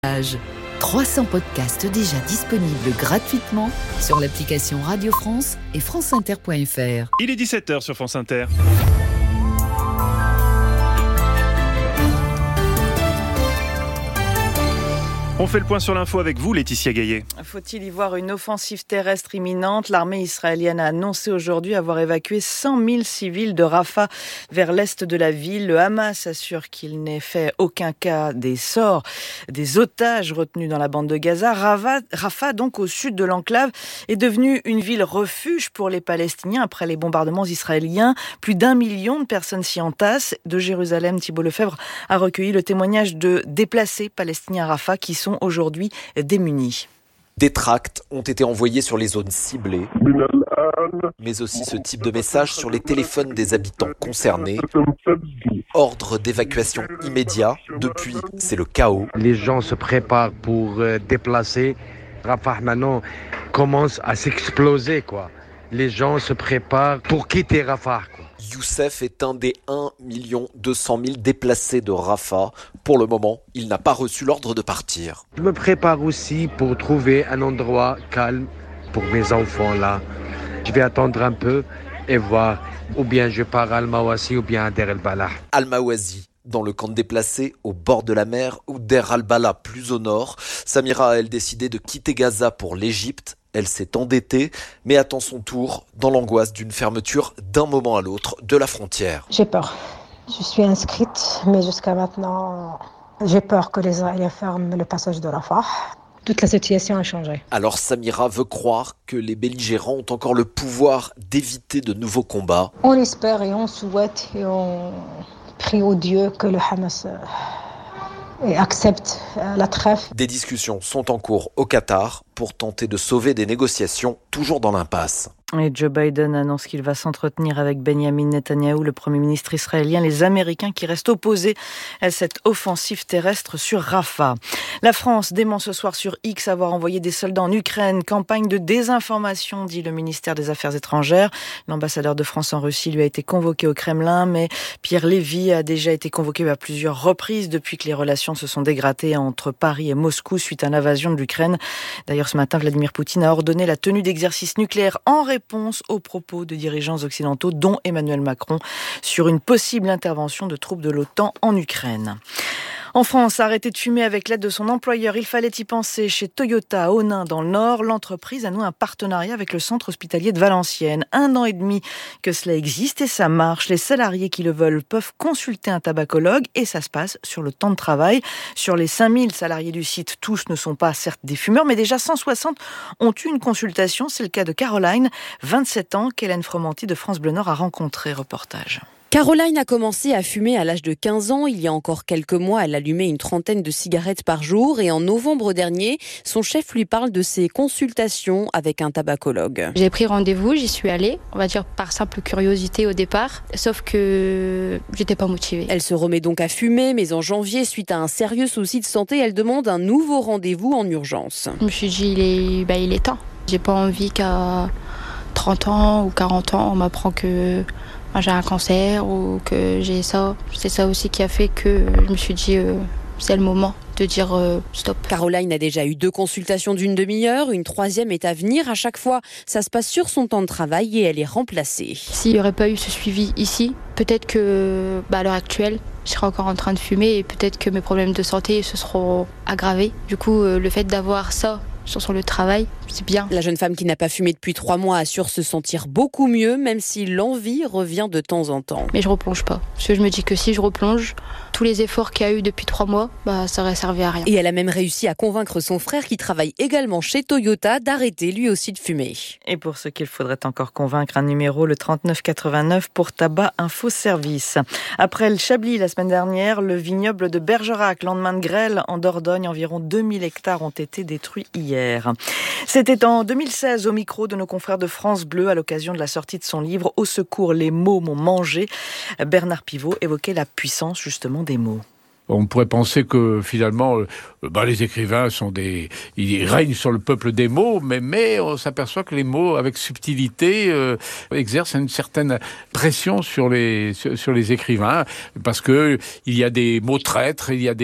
300 podcasts déjà disponibles gratuitement sur l'application Radio France et franceinter.fr. Il est 17h sur France Inter. On fait le point sur l'info avec vous, Laetitia Gaillet. Faut-il y voir une offensive terrestre imminente ? L'armée israélienne a annoncé aujourd'hui avoir évacué 100 000 civils de Rafah vers l'est de la ville. Le Hamas assure qu'il n'est fait aucun cas des sorts des otages retenus dans la bande de Gaza. Rafah, donc au sud de l'enclave, est devenue une ville refuge pour les Palestiniens après les bombardements israéliens. Plus d'1 million de personnes s'y entassent. De Jérusalem, Thibault Lefebvre a recueilli le témoignage de déplacés palestiniens à Rafah qui sont aujourd'hui démunis. Des tracts ont été envoyés sur les zones ciblées, mais aussi ce type de message sur les téléphones des habitants concernés. Ordre d'évacuation immédiat. Depuis, c'est le chaos. Les gens se préparent pour déplacer. Rafah maintenant commence à s'exploser, quoi. Les gens se préparent pour quitter Rafah, quoi. Youssef est un des 1 200 000 déplacés de Rafah. Pour le moment, il n'a pas reçu l'ordre de partir. Je me prépare aussi pour trouver un endroit calme pour mes enfants là. Je vais attendre un peu et voir, ou bien je pars à Al-Mawasi ou bien à Der el-Balah. Al-Mawasi, dans le camp de déplacés au bord de la mer, ou Der al-Balah plus au nord. Samira a, elle, décidé de quitter Gaza pour l'Égypte. Elle s'est endettée, mais attend son tour dans l'angoisse d'une fermeture d'un moment à l'autre de la frontière. J'ai peur. Je suis inscrite, mais jusqu'à maintenant, j'ai peur que les Israéliens ferment le passage de Rafah. Toute la situation a changé. Alors Samira veut croire que les belligérants ont encore le pouvoir d'éviter de nouveaux combats. On espère et on souhaite et on prie au Dieu que le Hamas accepte la trêve. Des discussions sont en cours au Qatar pour tenter de sauver des négociations toujours dans l'impasse. Et Joe Biden annonce qu'il va s'entretenir avec Benjamin Netanyahou, le Premier ministre israélien, les Américains qui restent opposés à cette offensive terrestre sur Rafah. La France dément ce soir sur X avoir envoyé des soldats en Ukraine. Campagne de désinformation, dit le ministère des Affaires étrangères. L'ambassadeur de France en Russie lui a été convoqué au Kremlin, mais Pierre Lévy a déjà été convoqué à plusieurs reprises depuis que les relations se sont dégradées entre Paris et Moscou suite à l'invasion de l'Ukraine. D'ailleurs, ce matin, Vladimir Poutine a ordonné la tenue d'exercices nucléaires en réponse aux propos de dirigeants occidentaux, dont Emmanuel Macron, sur une possible intervention de troupes de l'OTAN en Ukraine. En France, arrêter de fumer avec l'aide de son employeur, il fallait y penser. Chez Toyota à Onnaing, dans le Nord, l'entreprise a noué un partenariat avec le centre hospitalier de Valenciennes. 1 an et demi que cela existe et ça marche. Les salariés qui le veulent peuvent consulter un tabacologue et ça se passe sur le temps de travail. Sur les 5000 salariés du site, tous ne sont pas certes des fumeurs, mais déjà 160 ont eu une consultation. C'est le cas de Caroline, 27 ans, qu'Hélène Fromanti de France Bleu Nord a rencontré. Reportage. Caroline a commencé à fumer à l'âge de 15 ans. Il y a encore quelques mois, elle allumait une trentaine de cigarettes par jour. Et en novembre dernier, son chef lui parle de ses consultations avec un tabacologue. J'ai pris rendez-vous, j'y suis allée, on va dire par simple curiosité au départ. Sauf que j'étais pas motivée. Elle se remet donc à fumer, mais en janvier, suite à un sérieux souci de santé, elle demande un nouveau rendez-vous en urgence. Je me suis dit, il est temps. J'ai pas envie qu'à 30 ans ou 40 ans, on m'apprend que j'ai un cancer ou que j'ai ça. C'est ça aussi qui a fait que je me suis dit c'est le moment de dire stop. Caroline a déjà eu 2 consultations d'une demi-heure, une 3e est à venir. À chaque fois, ça se passe sur son temps de travail et elle est remplacée. S'il n'y aurait pas eu ce suivi ici, peut-être que à l'heure actuelle, je serais encore en train de fumer et peut-être que mes problèmes de santé se seront aggravés. Du coup, le fait d'avoir ça sur le travail, c'est bien. La jeune femme qui n'a pas fumé depuis 3 mois assure se sentir beaucoup mieux, même si l'envie revient de temps en temps. Mais je replonge pas, parce que je me dis que si je replonge, tous les efforts qu'il y a eu depuis 3 mois, ça aurait servi à rien. Et elle a même réussi à convaincre son frère, qui travaille également chez Toyota, d'arrêter lui aussi de fumer. Et pour ce qu'il faudrait encore convaincre, un numéro, le 3989 pour Tabac Info Service. Après le Chablis la semaine dernière, le vignoble de Bergerac, lendemain de grêle en Dordogne, environ 2000 hectares ont été détruits hier. C'était en 2016 au micro de nos confrères de France Bleu à l'occasion de la sortie de son livre « Au secours, les mots m'ont mangé ». Bernard Pivot évoquait la puissance justement des mots. On pourrait penser que finalement, les écrivains ils règnent sur le peuple des mots, mais on s'aperçoit que les mots, avec subtilité, exercent une certaine pression sur les écrivains, parce que il y a des mots traîtres, il y a des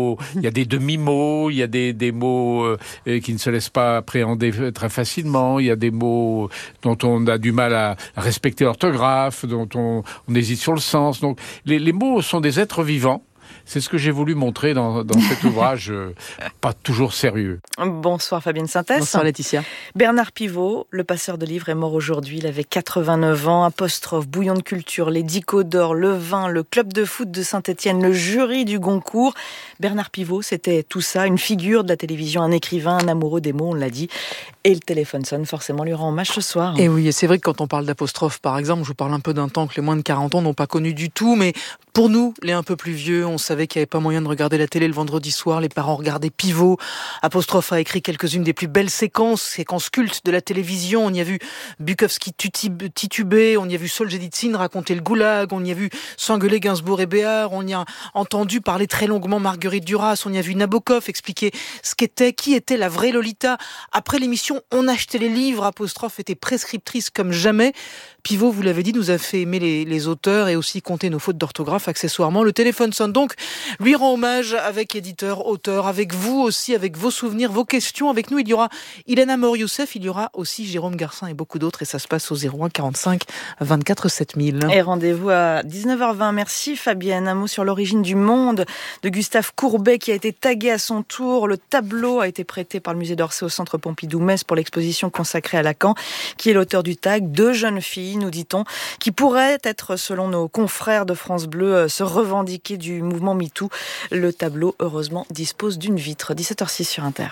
demi-mots, il y a des mots qui ne se laissent pas appréhender très facilement, il y a des mots dont on a du mal à respecter l'orthographe, dont on hésite sur le sens. Donc les mots sont des êtres vivants. C'est ce que j'ai voulu montrer dans cet ouvrage, pas toujours sérieux. Bonsoir Fabienne Sintès. Bonsoir Laetitia. Bernard Pivot, le passeur de livres, est mort aujourd'hui. Il avait 89 ans. Apostrophe, Bouillon de culture, les Dico d'or, le vin, le club de foot de Saint-Étienne, le jury du Goncourt. Bernard Pivot, c'était tout ça, une figure de la télévision, un écrivain, un amoureux des mots, on l'a dit. Et le téléphone sonne, forcément, lui rend hommage ce soir. Et oui, c'est vrai que quand on parle d'apostrophe, par exemple, je vous parle un peu d'un temps que les moins de 40 ans n'ont pas connu du tout, mais pour nous, les un peu plus vieux, on savait qu'il n'y avait pas moyen de regarder la télé le vendredi soir, les parents regardaient Pivot. Apostrophe a écrit quelques-unes des plus belles séquences cultes de la télévision. On y a vu Bukowski tituber, on y a vu Solzhenitsyn raconter le goulag, on y a vu s'engueuler Gainsbourg et Béard, on y a entendu parler très longuement Marguerite Duras, on y a vu Nabokov expliquer qui était la vraie Lolita. Après l'émission, on achetait les livres, Apostrophe était prescriptrice comme jamais. Pivot, vous l'avez dit, nous a fait aimer les auteurs et aussi compter nos fautes d'orthographe accessoirement. Le téléphone sonne donc, lui rend hommage avec éditeur, auteur, avec vous aussi, avec vos souvenirs, vos questions. Avec nous, il y aura Ilana Mor-Youssef, il y aura aussi Jérôme Garcin et beaucoup d'autres. Et ça se passe au 01 45 24 7000. Et rendez-vous à 19h20. Merci Fabienne. Un mot sur l'origine du monde de Gustave Courbet qui a été tagué à son tour. Le tableau a été prêté par le musée d'Orsay au centre Pompidou-Metz pour l'exposition consacrée à Lacan, qui est l'auteur du tag. 2 jeunes filles, nous dit-on, qui pourraient être, selon nos confrères de France Bleu, se revendiquer du mouvement MeToo. Le tableau, heureusement, dispose d'une vitre. 17h06 sur Inter.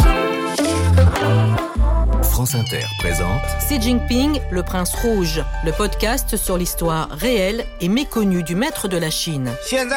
France Inter présente Xi Jinping, le prince rouge, le podcast sur l'histoire réelle et méconnue du maître de la Chine.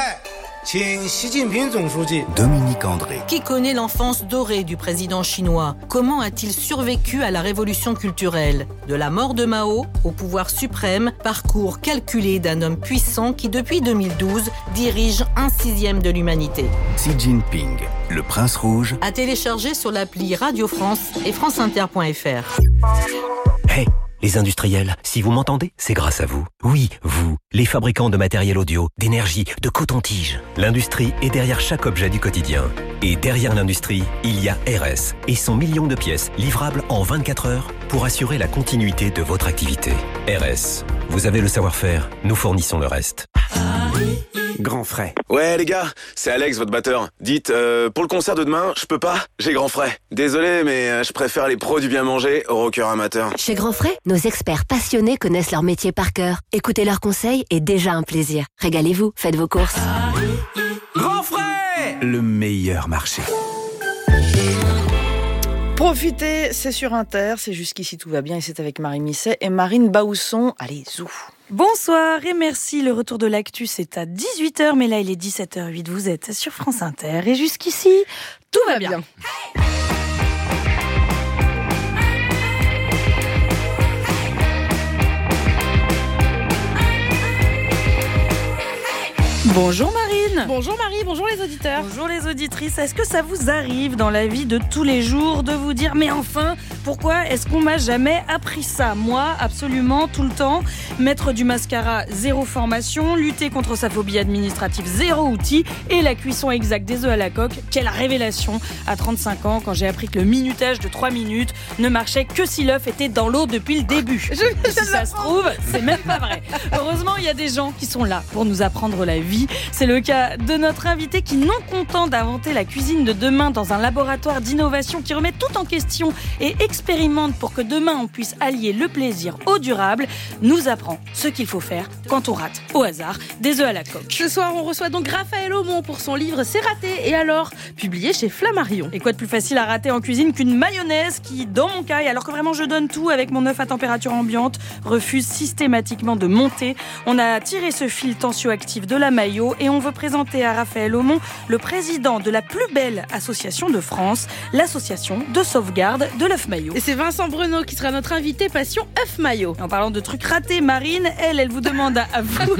Dominique André. Qui connaît l'enfance dorée du président chinois? Comment a-t-il survécu à la révolution culturelle? De la mort de Mao au pouvoir suprême, parcours calculé d'un homme puissant qui, depuis 2012, dirige 1/6 de l'humanité. Xi Jinping, le prince rouge. À télécharger sur l'appli Radio France et franceinter.fr. Hey, les industriels, si vous m'entendez, c'est grâce à vous. Oui, vous, les fabricants de matériel audio, d'énergie, de coton-tige. L'industrie est derrière chaque objet du quotidien. Et derrière l'industrie, il y a RS et son million de pièces livrables en 24 heures pour assurer la continuité de votre activité. RS, vous avez le savoir-faire, nous fournissons le reste. Grand frais. Ouais les gars, c'est Alex, votre batteur. Dites, pour le concert de demain, je peux pas, j'ai grand frais. Désolé, mais je préfère les pros du bien manger aux rockers amateurs. Chez Grand Frais, nos experts passionnés connaissent leur métier par cœur. Écoutez leurs conseils est déjà un plaisir. Régalez-vous, faites vos courses. Grand frais, le meilleur marché. Profitez, c'est sur Inter, c'est jusqu'ici tout va bien et c'est avec Marie Misset et Marine Baousson. Allez, zou. Bonsoir et merci. Le retour de l'actu, c'est à 18h, mais là il est 17h08. Vous êtes sur France Inter et jusqu'ici, tout va bien. Bonjour Marine. Bonjour Marie, bonjour les auditeurs. Bonjour les auditrices. Est-ce que ça vous arrive dans la vie de tous les jours de vous dire mais enfin, pourquoi est-ce qu'on m'a jamais appris ça? Moi, absolument, tout le temps. Mettre du mascara, 0 formation. Lutter contre sa phobie administrative, 0 outil. Et la cuisson exacte des œufs à la coque, quelle révélation à 35 ans quand j'ai appris que le minutage de 3 minutes ne marchait que si l'œuf était dans l'eau depuis le début. Et si ça se trouve, c'est même pas vrai. Heureusement, il y a des gens qui sont là pour nous apprendre la vie. C'est le cas de notre invité qui, non content d'inventer la cuisine de demain dans un laboratoire d'innovation qui remet tout en question et expérimente pour que demain on puisse allier le plaisir au durable, nous apprend ce qu'il faut faire quand on rate au hasard des œufs à la coque. Ce soir, on reçoit donc Raphaël Aumont pour son livre C'est raté et alors, publié chez Flammarion. Et quoi de plus facile à rater en cuisine qu'une mayonnaise qui, dans mon cas, et alors que vraiment je donne tout avec mon œuf à température ambiante, refuse systématiquement de monter. On a tiré ce fil tensioactif de la maille maillot et on veut présenter à Raphaël Aumont le président de la plus belle association de France, l'association de sauvegarde de l'œuf maillot. Et c'est Vincent Bruno qui sera notre invité passion œuf maillot. En parlant de trucs ratés, Marine, elle vous demande à vous...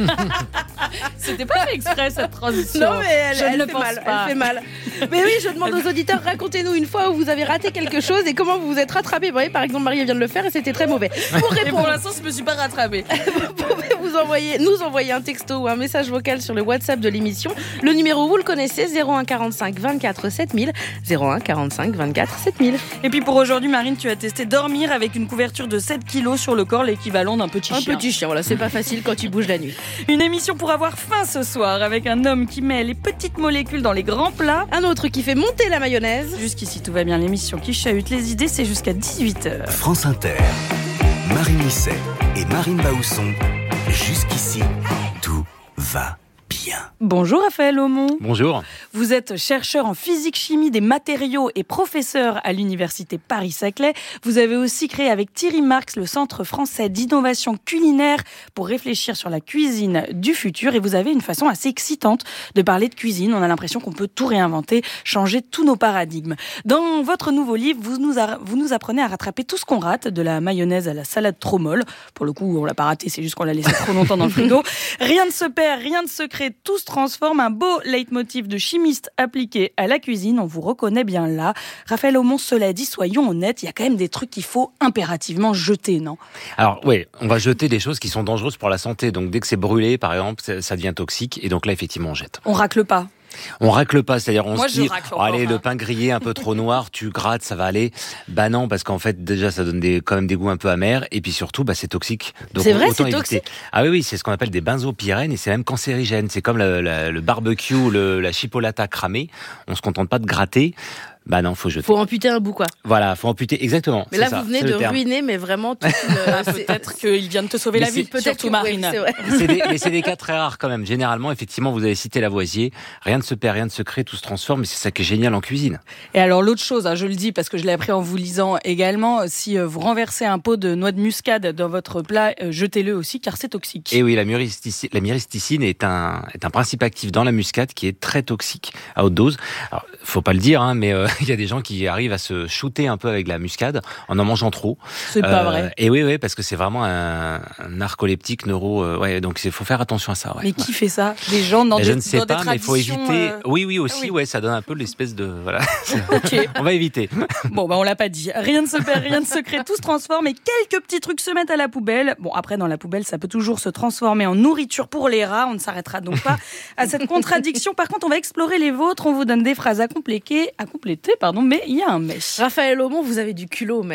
C'était pas fait exprès cette transition. Non mais elle fait mal. Mais oui, je demande aux auditeurs, racontez-nous une fois où vous avez raté quelque chose et comment vous vous êtes rattrapé. Vous voyez, par exemple, Marie vient de le faire et c'était très mauvais. Pour répondre, pour l'instant, je me suis pas rattrapée. Vous pouvez nous envoyer un texto ou un message vocal sur le WhatsApp de l'émission. Le numéro, vous le connaissez, 01 45 24 7000. 01 45 24 7000. Et puis pour aujourd'hui, Marine, tu as testé dormir avec une couverture de 7 kilos sur le corps, l'équivalent d'un petit chien. Un petit chien, voilà, c'est pas facile quand tu bouges la nuit. Une émission pour avoir faim ce soir, avec un homme qui met les petites molécules dans les grands plats. Un autre qui fait monter la mayonnaise. Jusqu'ici, tout va bien. L'émission qui chahute les idées, c'est jusqu'à 18h. France Inter, Marine Lisset et Marine Baousson. Jusqu'ici, tout va bien. Bonjour Raphaël Aumont. Bonjour. Vous êtes chercheur en physique-chimie des matériaux et professeur à l'université Paris-Saclay. Vous avez aussi créé avec Thierry Marx le Centre français d'innovation culinaire pour réfléchir sur la cuisine du futur. Et vous avez une façon assez excitante de parler de cuisine. On a l'impression qu'on peut tout réinventer, changer tous nos paradigmes. Dans votre nouveau livre, vous nous apprenez à rattraper tout ce qu'on rate, de la mayonnaise à la salade trop molle. Pour le coup, on l'a pas raté, c'est juste qu'on l'a laissé trop longtemps dans le frigo. Rien ne se perd, rien ne se crée, tout se transforme. Un beau leitmotiv de chimiste appliqué à la cuisine. On vous reconnaît bien là. Raphaël Aumont, cela dit, soyons honnêtes, il y a quand même des trucs qu'il faut impérativement jeter, non ? Alors oui, on va jeter des choses qui sont dangereuses pour la santé. Donc dès que c'est brûlé, par exemple, ça devient toxique. Et donc là, effectivement, on jette. On racle pas. On racle pas, c'est-à-dire on Moi, se dit, allez, le pain grillé un peu trop noir, tu grattes, ça va aller. Bah non, parce qu'en fait, déjà, ça donne quand même des goûts un peu amers, et puis surtout, c'est toxique. Donc, c'est vrai, c'est éviter. Toxique. Ah oui, c'est ce qu'on appelle des benzopyrènes, et c'est même cancérigène. C'est comme le barbecue, la chipolata cramée. On se contente pas de gratter. Bah non, faut jeter. Faut amputer un bout, quoi. Voilà, faut amputer, exactement. Mais là, vous venez de ruiner, mais vraiment toute une... Peut-être qu'il vient de te sauver la vie, peut-être Marine. Mais c'est des cas très rares quand même. Généralement, effectivement, vous avez cité Lavoisier. Rien ne se perd, rien ne se crée, tout se transforme. Et c'est ça qui est génial en cuisine. Et alors, l'autre chose, je le dis parce que je l'ai appris en vous lisant également, si vous renversez un pot de noix de muscade dans votre plat, jetez-le aussi car c'est toxique. Et oui, la myristicine est un principe actif dans la muscade qui est très toxique à haute dose. Alors, faut pas le dire, mais il y a des gens qui arrivent à se shooter un peu avec la muscade en mangeant trop. C'est pas vrai. Et oui, parce que c'est vraiment un narcoleptique donc il faut faire attention à ça. Ouais, mais qui fait ça ? Des gens dans des traditions. Je ne sais pas, mais il faut éviter. Oui, aussi, ça donne un peu l'espèce de voilà. Okay. On va éviter. Bon, on l'a pas dit. Rien ne se perd, rien ne se crée, tout se transforme et quelques petits trucs se mettent à la poubelle. Bon, après dans la poubelle, ça peut toujours se transformer en nourriture pour les rats. On ne s'arrêtera donc pas à cette contradiction. Par contre, on va explorer les vôtres. On vous donne des phrases à compléter, mais il y a un mais. Raphaël Aumont, vous avez du culot,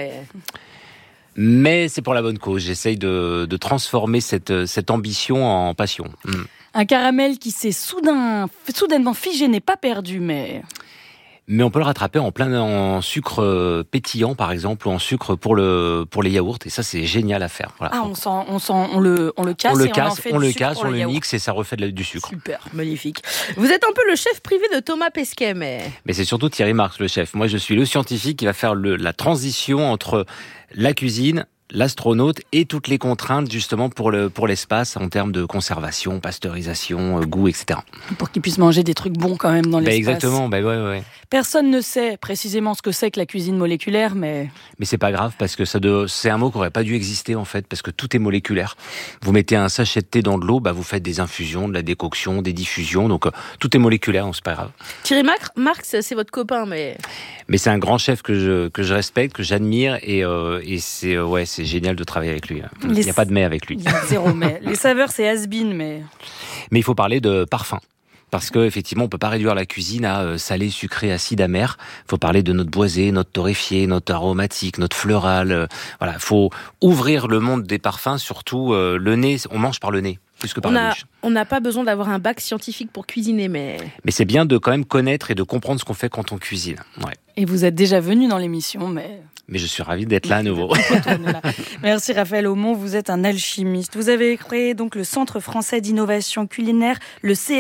mais c'est pour la bonne cause. J'essaye de transformer cette ambition en passion. Un caramel qui s'est soudainement figé n'est pas perdu, mais on peut le rattraper en sucre pétillant, par exemple, ou en sucre pour les yaourts. Et ça, c'est génial à faire. Voilà. Ah, on le casse, on le mixe et ça refait du sucre. Super, magnifique. Vous êtes un peu le chef privé de Thomas Pesquet, mais c'est surtout Thierry Marx, le chef. Moi, je suis le scientifique qui va faire la transition entre la cuisine, l'astronaute et toutes les contraintes justement pour l'espace en termes de conservation, pasteurisation, goût, etc. Pour qu'ils puissent manger des trucs bons quand même dans l'espace. Exactement, ouais. Personne ne sait précisément ce que c'est que la cuisine moléculaire, mais c'est pas grave parce que c'est un mot qui aurait pas dû exister en fait parce que tout est moléculaire. Vous mettez un sachet de thé dans de l'eau, vous faites des infusions, de la décoction, des diffusions, donc tout est moléculaire, donc c'est pas grave. Thierry Marx, c'est votre copain, mais c'est un grand chef que je respecte, que j'admire et c'est génial de travailler avec lui. Il n'y a pas de mais avec lui. Il y a zéro mais. Les saveurs, c'est has-been, mais il faut parler de parfum. Parce que effectivement, on peut pas réduire la cuisine à salé, sucré, acide, amer. Il faut parler de notre boisé, notre torréfié, notre aromatique, notre fleural. Voilà, faut ouvrir le monde des parfums. Surtout le nez, on mange par le nez plus que par la bouche. On n'a pas besoin d'avoir un bac scientifique pour cuisiner, mais c'est bien de quand même connaître et de comprendre ce qu'on fait quand on cuisine. Ouais. Et vous êtes déjà venu dans l'émission, mais je suis ravi d'être là à nouveau. Merci Raphaël Aumont, vous êtes un alchimiste. Vous avez créé donc le Centre français d'innovation culinaire, le CFI.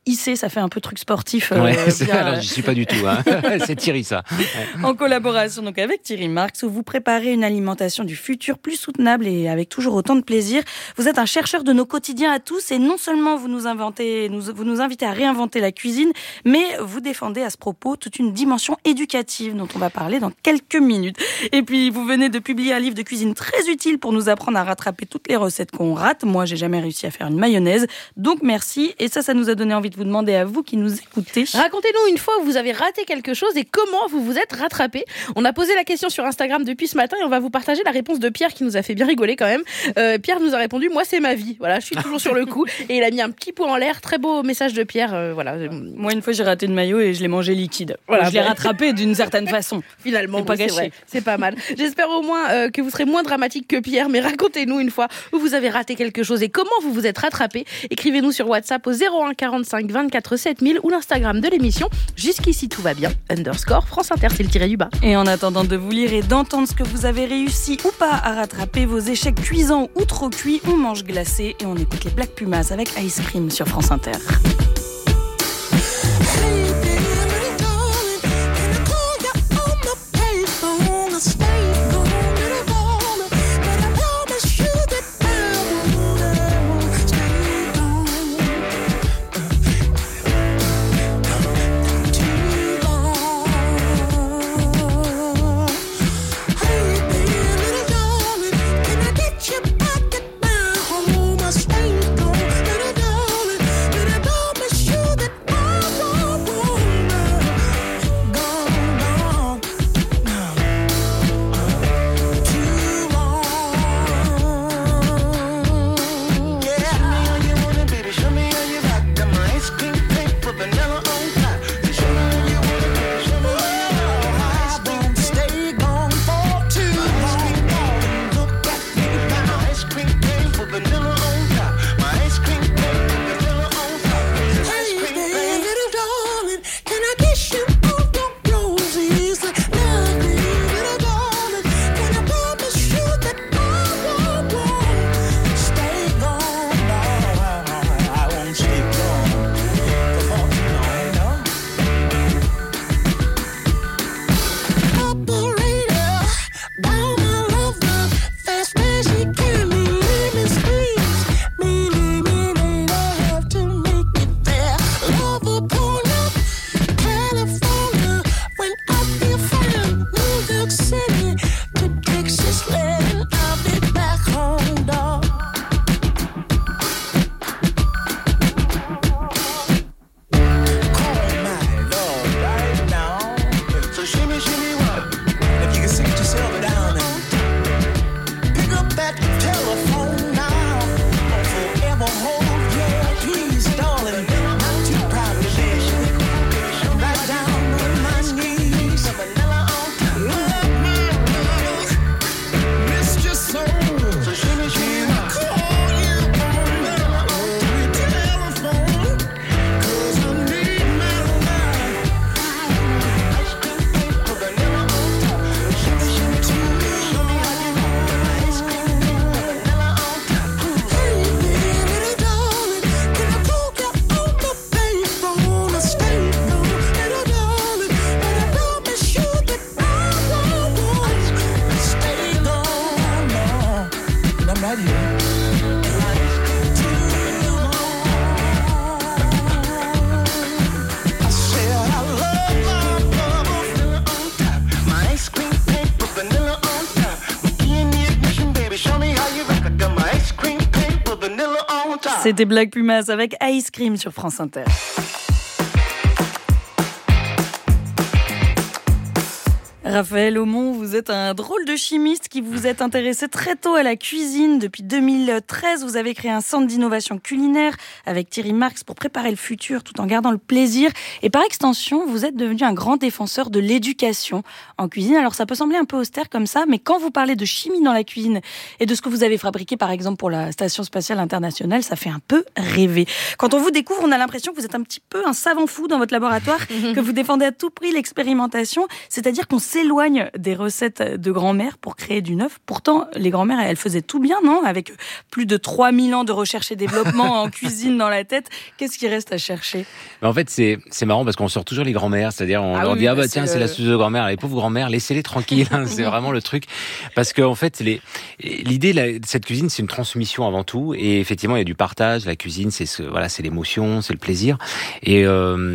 hisser, ça fait un peu truc sportif. Alors, je suis pas du tout. C'est Thierry, ça. En collaboration donc avec Thierry Marx, où vous préparez une alimentation du futur plus soutenable et avec toujours autant de plaisir. Vous êtes un chercheur de nos quotidiens à tous et non seulement vous nous invitez à réinventer la cuisine, mais vous défendez à ce propos toute une dimension éducative dont on va parler dans quelques minutes. Et puis vous venez de publier un livre de cuisine très utile pour nous apprendre à rattraper toutes les recettes qu'on rate. Moi, j'ai jamais réussi à faire une mayonnaise, donc merci. Et ça nous a donné envie de vous demander à vous qui nous écoutez. Racontez-nous une fois où vous avez raté quelque chose et comment vous vous êtes rattrapé. On a posé la question sur Instagram depuis ce matin et on va vous partager la réponse de Pierre qui nous a fait bien rigoler quand même. Pierre nous a répondu, moi c'est ma vie. Voilà, je suis toujours sur le coup. Et il a mis un petit pot en l'air. Très beau message de Pierre. Voilà. Moi, une fois, j'ai raté une maillot et je l'ai mangé liquide. Voilà, je l'ai rattrapé d'une certaine façon. Finalement, pas gâché. Vrai, c'est pas mal. J'espère au moins que vous serez moins dramatique que Pierre, mais racontez-nous une fois où vous avez raté quelque chose et comment vous vous êtes rattrapé. Écrivez-nous sur WhatsApp au 01 45 24 7000 ou l'Instagram de l'émission. Jusqu'ici, tout va bien. _ France Inter, c'est le tiré du bas. Et en attendant de vous lire et d'entendre ce que vous avez réussi ou pas à rattraper, vos échecs cuisants ou trop cuits, on mange glacé et on écoute les Black Pumas avec Ice Cream sur France Inter. C'était Black Pumas avec Ice Cream sur France Inter. Raphaël Aumont, vous êtes un drôle de chimiste qui vous êtes intéressé très tôt à la cuisine. Depuis 2013, vous avez créé un centre d'innovation culinaire avec Thierry Marx pour préparer le futur tout en gardant le plaisir. Et par extension, vous êtes devenu un grand défenseur de l'éducation en cuisine. Alors ça peut sembler un peu austère comme ça, mais quand vous parlez de chimie dans la cuisine et de ce que vous avez fabriqué par exemple pour la Station Spatiale Internationale, ça fait un peu rêver. Quand on vous découvre, on a l'impression que vous êtes un petit peu un savant fou dans votre laboratoire, que vous défendez à tout prix l'expérimentation, c'est-à-dire qu'on sait s'éloigne des recettes de grand-mère pour créer du neuf. Pourtant, les grand-mères, elles faisaient tout bien, non? Avec plus de 3000 ans de recherche et développement en cuisine dans la tête, qu'est-ce qui reste à chercher? En fait, c'est marrant parce qu'on sort toujours les grand-mères, c'est-à-dire on leur dit tiens, c'est l'astuce de grand-mère. Les pauvres grand-mères, laissez-les tranquilles. C'est vraiment le truc. Parce qu'en fait, l'idée de cette cuisine, c'est une transmission avant tout. Et effectivement, il y a du partage. La cuisine, c'est l'émotion, c'est le plaisir. Et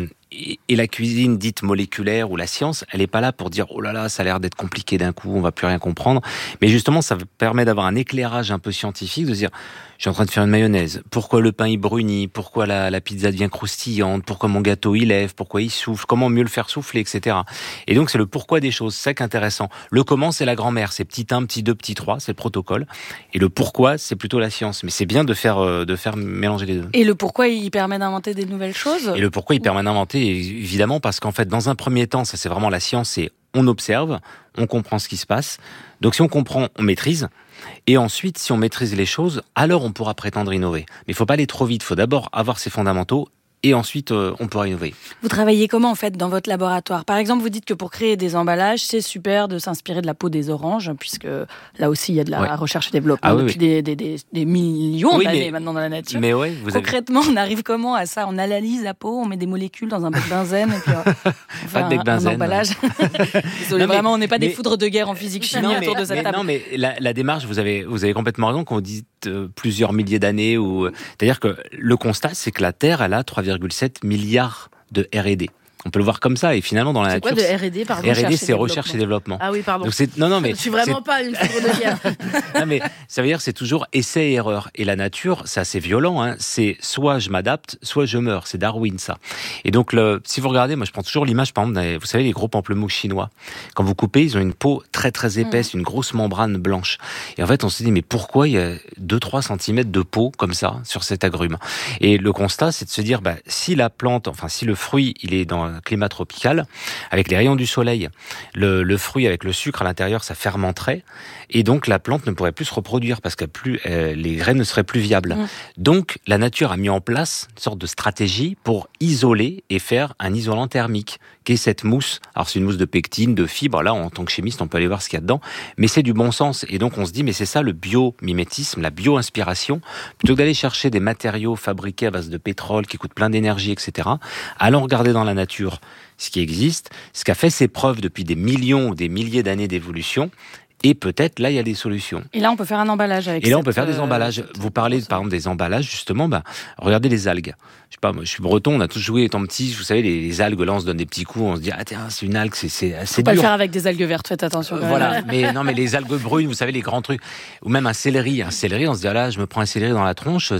la cuisine dite moléculaire ou la science, elle n'est pas là pour dire oh là là, ça a l'air d'être compliqué d'un coup, on va plus rien comprendre. Mais justement, ça permet d'avoir un éclairage un peu scientifique, de se dire je suis en train de faire une mayonnaise. Pourquoi le pain il brunit? Pourquoi la pizza devient croustillante? Pourquoi mon gâteau il lève? Pourquoi il souffle? Comment mieux le faire souffler, etc. Et donc c'est le pourquoi des choses, c'est ça qui est intéressant. Le comment, c'est la grand-mère, c'est petit 1, petit 2, petit 3, c'est le protocole. Et le pourquoi, c'est plutôt la science. Mais c'est bien de faire mélanger les deux. Et le pourquoi, il permet d'inventer des nouvelles choses? Et le pourquoi, il permet d'inventer, évidemment, parce qu'en fait, dans un premier temps, ça c'est vraiment la science, c'est on observe, on comprend ce qui se passe. Donc si on comprend, on maîtrise. Et ensuite, si on maîtrise les choses, alors on pourra prétendre innover. Mais il ne faut pas aller trop vite, il faut d'abord avoir ses fondamentaux. Et ensuite, on pourra innover. Vous travaillez comment, en fait, dans votre laboratoire? Par exemple, vous dites que pour créer des emballages, c'est super de s'inspirer de la peau des oranges, puisque là aussi, il y a de la recherche et développement depuis des millions d'années maintenant dans la nature. Mais concrètement, on arrive comment à ça? On analyse la peau, on met des molécules dans un bec benzène, et puis on fait un emballage. Désolé, vraiment, on n'est pas des foudres de guerre en physique-chimie autour de cette table. Non, mais la démarche, vous avez complètement raison quand vous dites plusieurs milliers d'années. C'est-à-dire que le constat, c'est que la Terre, elle a 3,7 milliards de R&D. On peut le voir comme ça, et finalement dans la nature. C'est quoi de R&D, pardon? R&D, c'est recherche et développement. Ah oui, pardon. Donc non, mais je suis vraiment pas une foudre de guerre. Non, mais ça veut dire que c'est toujours essai et erreur. Et la nature, c'est assez violent. Hein. C'est soit je m'adapte, soit je meurs. C'est Darwin, ça. Et donc, si vous regardez, moi, je prends toujours l'image, par exemple, vous savez, les gros pamplemousses chinois. Quand vous coupez, ils ont une peau très, très épaisse, une grosse membrane blanche. Et en fait, on se dit, mais pourquoi il y a 2-3 cm de peau comme ça sur cet agrume? Et le constat, c'est de se dire, si la plante, si le fruit, il est dans un climat tropical, avec les rayons du soleil, le fruit avec le sucre à l'intérieur, ça fermenterait, et donc la plante ne pourrait plus se reproduire parce que les graines ne seraient plus viables. Donc la nature a mis en place une sorte de stratégie pour isoler et faire un isolant thermique, qui est cette mousse. Alors c'est une mousse de pectine, de fibres, là en tant que chimiste on peut aller voir ce qu'il y a dedans, mais c'est du bon sens, et donc on se dit mais c'est ça le biomimétisme, la bio-inspiration, plutôt que d'aller chercher des matériaux fabriqués à base de pétrole qui coûtent plein d'énergie, etc. Allons regarder dans la nature ce qui existe, ce qui a fait ses preuves depuis des millions ou des milliers d'années d'évolution, et peut-être là il y a des solutions. Et là on peut faire un emballage avec. Et là on peut faire des emballages. Vous parlez par exemple des emballages, justement, regardez les algues. Je sais pas, moi je suis breton, on a tous joué étant petit, vous savez, les algues, là on se donne des petits coups, on se dit tiens, c'est une algue, c'est assez Faut dur. Pas le faire avec des algues vertes, faites attention. Voilà, mais les algues brunes, vous savez, les grands trucs, ou même un céleri, on se dit là je me prends un céleri dans la tronche,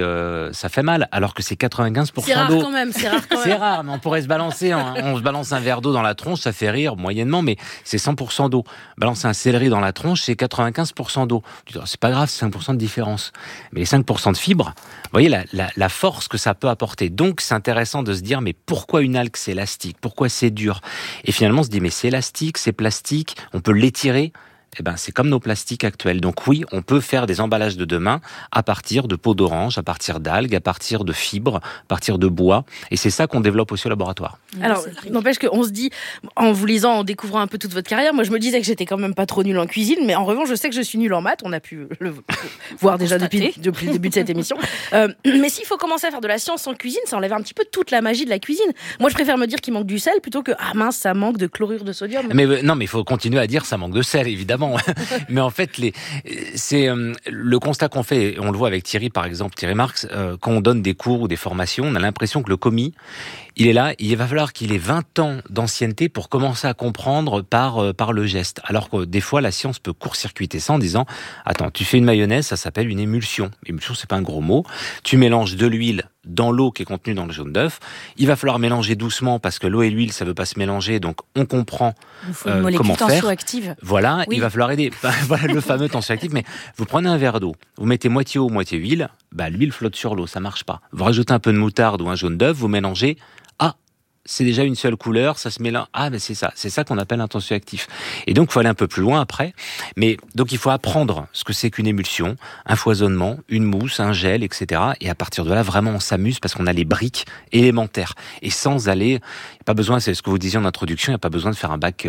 ça fait mal, alors que c'est 95% d'eau. C'est rare quand même. C'est rare, mais on pourrait se balancer, on se balance un verre d'eau dans la tronche, ça fait rire moyennement, mais c'est 100% d'eau. Balancer un céleri dans la tronche, c'est 95% d'eau. C'est pas grave, c'est 5% de différence. Mais les 5% de fibres, vous voyez la force que ça peut apporter. Donc c'est intéressant de se dire mais pourquoi une algue c'est élastique? Pourquoi c'est dur? Et finalement on se dit mais c'est élastique, c'est plastique, on peut l'étirer. C'est comme nos plastiques actuels. Donc oui, on peut faire des emballages de demain à partir de peau d'orange, à partir d'algues, à partir de fibres, à partir de bois. Et c'est ça qu'on développe aussi au laboratoire. Alors, n'empêche qu'on se dit, en vous lisant, en découvrant un peu toute votre carrière, moi je me disais que j'étais quand même pas trop nulle en cuisine, mais en revanche, je sais que je suis nulle en maths. On a pu le voir déjà depuis le début de cette émission. Mais s'il faut commencer à faire de la science en cuisine, ça enlève un petit peu toute la magie de la cuisine. Moi, je préfère me dire qu'il manque du sel plutôt que mince, ça manque de chlorure de sodium. Mais non, mais il faut continuer à dire ça manque de sel, évidemment. Mais en fait, c'est le constat qu'on fait, et on le voit avec Thierry, par exemple, Thierry Marx, quand on donne des cours ou des formations, on a l'impression que le commis, il est là, il va falloir qu'il ait 20 ans d'ancienneté pour commencer à comprendre par le geste. Alors que des fois, la science peut court-circuiter ça en disant « Attends, tu fais une mayonnaise, ça s'appelle une émulsion. » Émulsion, c'est pas un gros mot. Tu mélanges de l'huile dans l'eau qui est contenue dans le jaune d'œuf. Il va falloir mélanger doucement parce que l'eau et l'huile, ça veut pas se mélanger, donc on comprend comment faire. Tensioactive. Voilà, oui. Il va falloir aider. Voilà le fameux tensioactif. Mais vous prenez un verre d'eau, vous mettez moitié eau, moitié huile, l'huile flotte sur l'eau, ça marche pas. Vous rajoutez un peu de moutarde ou un jaune d'œuf, vous mélangez. c'est déjà une seule couleur, ça se mélange. Ah, mais c'est ça qu'on appelle un tensioactif. Et donc, il faut aller un peu plus loin après. Mais donc, il faut apprendre ce que c'est qu'une émulsion, un foisonnement, une mousse, un gel, etc. Et à partir de là, vraiment, on s'amuse parce qu'on a les briques élémentaires. Et sans aller, il n'y a pas besoin, c'est ce que vous disiez en introduction, il n'y a pas besoin de faire un bac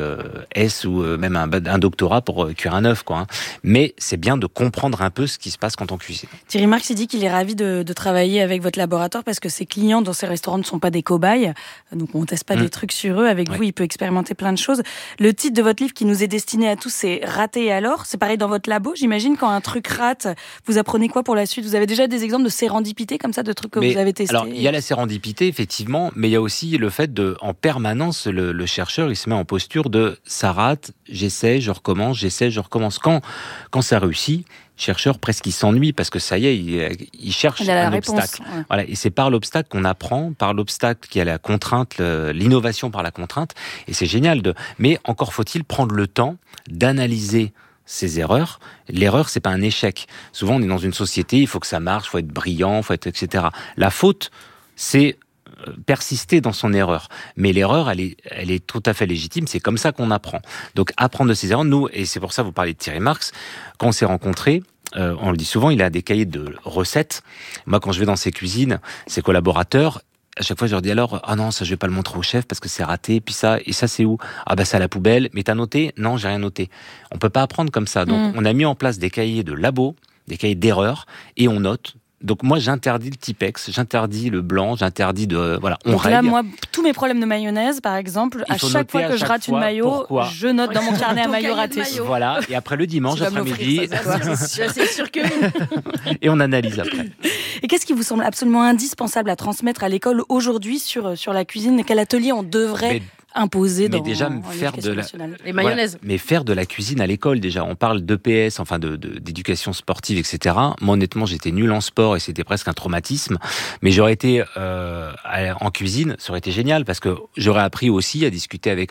S ou même un doctorat pour cuire un œuf, quoi. Mais c'est bien de comprendre un peu ce qui se passe quand on cuisine. Thierry Marx, il dit qu'il est ravi de travailler avec votre laboratoire parce que ses clients dans ces restaurants ne sont pas des cobayes. Donc, on ne teste pas des trucs sur eux. Avec vous, il peut expérimenter plein de choses. Le titre de votre livre qui nous est destiné à tous, c'est « Raté et alors ». C'est pareil dans votre labo, j'imagine. Quand un truc rate, vous apprenez quoi pour la suite ? Vous avez déjà des exemples de sérendipité comme ça, de trucs que vous avez testés ? Alors, il y a la sérendipité, effectivement, mais il y a aussi le fait en permanence, le chercheur, il se met en posture de « ça rate, j'essaie, je recommence, j'essaie, je recommence ». Quand ça réussit, chercheur presque il s'ennuie parce que ça y est, il cherche un obstacle. Ouais. Voilà, et c'est par l'obstacle qu'on apprend, par l'obstacle qu'il y a la contrainte, l'innovation par la contrainte, et c'est génial. Mais encore faut-il prendre le temps d'analyser ces erreurs. L'erreur, c'est pas un échec. Souvent, on est dans une société, il faut que ça marche, il faut être brillant, etc. La faute, c'est persister dans son erreur. Mais l'erreur, elle est tout à fait légitime. C'est comme ça qu'on apprend. Donc, apprendre de ses erreurs, nous, et c'est pour ça que vous parlez de Thierry Marx, quand on s'est rencontrés, on le dit souvent, il a des cahiers de recettes. Moi, quand je vais dans ses cuisines, ses collaborateurs, à chaque fois, je leur dis alors, ah non, ça, je vais pas le montrer au chef parce que c'est raté, puis ça, et ça, c'est où? Ah bah, c'est à la poubelle. Mais t'as noté? Non, j'ai rien noté. On peut pas apprendre comme ça. Donc, on a mis en place des cahiers de labo, des cahiers d'erreurs, et on note. Donc moi, j'interdis le Tipex, j'interdis le blanc, j'interdis de... Voilà, on règle. Donc là, moi, tous mes problèmes de mayonnaise, par exemple, à chaque fois que je rate une mayo, je note dans mon carnet à mayo raté. Voilà, et après le dimanche, après-midi... C'est sûr que... Et on analyse après. Et qu'est-ce qui vous semble absolument indispensable à transmettre à l'école aujourd'hui sur la cuisine ? Quel atelier on devrait... imposé dans faire de les mayonnaises. Voilà, mais faire de la cuisine à l'école déjà. On parle d'EPS, enfin d'éducation sportive, etc. Moi honnêtement, j'étais nul en sport et c'était presque un traumatisme. Mais j'aurais été en cuisine, ça aurait été génial parce que j'aurais appris aussi à discuter avec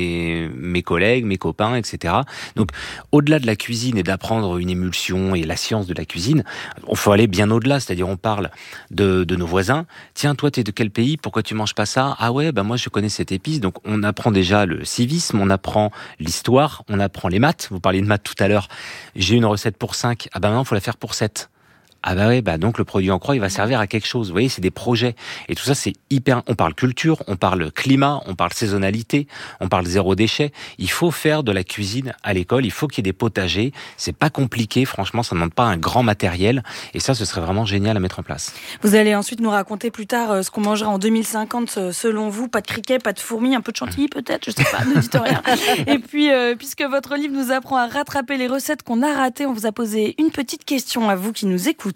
mes collègues, mes copains, etc. Donc au-delà de la cuisine et d'apprendre une émulsion et la science de la cuisine, il faut aller bien au-delà. C'est-à-dire on parle de nos voisins. Tiens, toi t'es de quel pays ? Pourquoi tu manges pas ça ? Ah ouais, moi je connais cette épice. Donc on apprend déjà le civisme, on apprend l'histoire, on apprend les maths. Vous parliez de maths tout à l'heure. J'ai une recette pour 5. Ah maintenant, il faut la faire pour 7. Ah bah ouais, donc le produit en croix, il va servir à quelque chose. Vous voyez, c'est des projets. Et tout ça, c'est hyper... On parle culture, on parle climat, on parle saisonnalité, on parle zéro déchet. Il faut faire de la cuisine à l'école, il faut qu'il y ait des potagers. C'est pas compliqué, franchement, ça ne demande pas un grand matériel. Et ça, ce serait vraiment génial à mettre en place. Vous allez ensuite nous raconter plus tard ce qu'on mangera en 2050, selon vous. Pas de criquet, pas de fourmis, un peu de chantilly peut-être, je sais pas, ne dites rien. Et puis, puisque votre livre nous apprend à rattraper les recettes qu'on a ratées, on vous a posé une petite question à vous qui nous écoutez.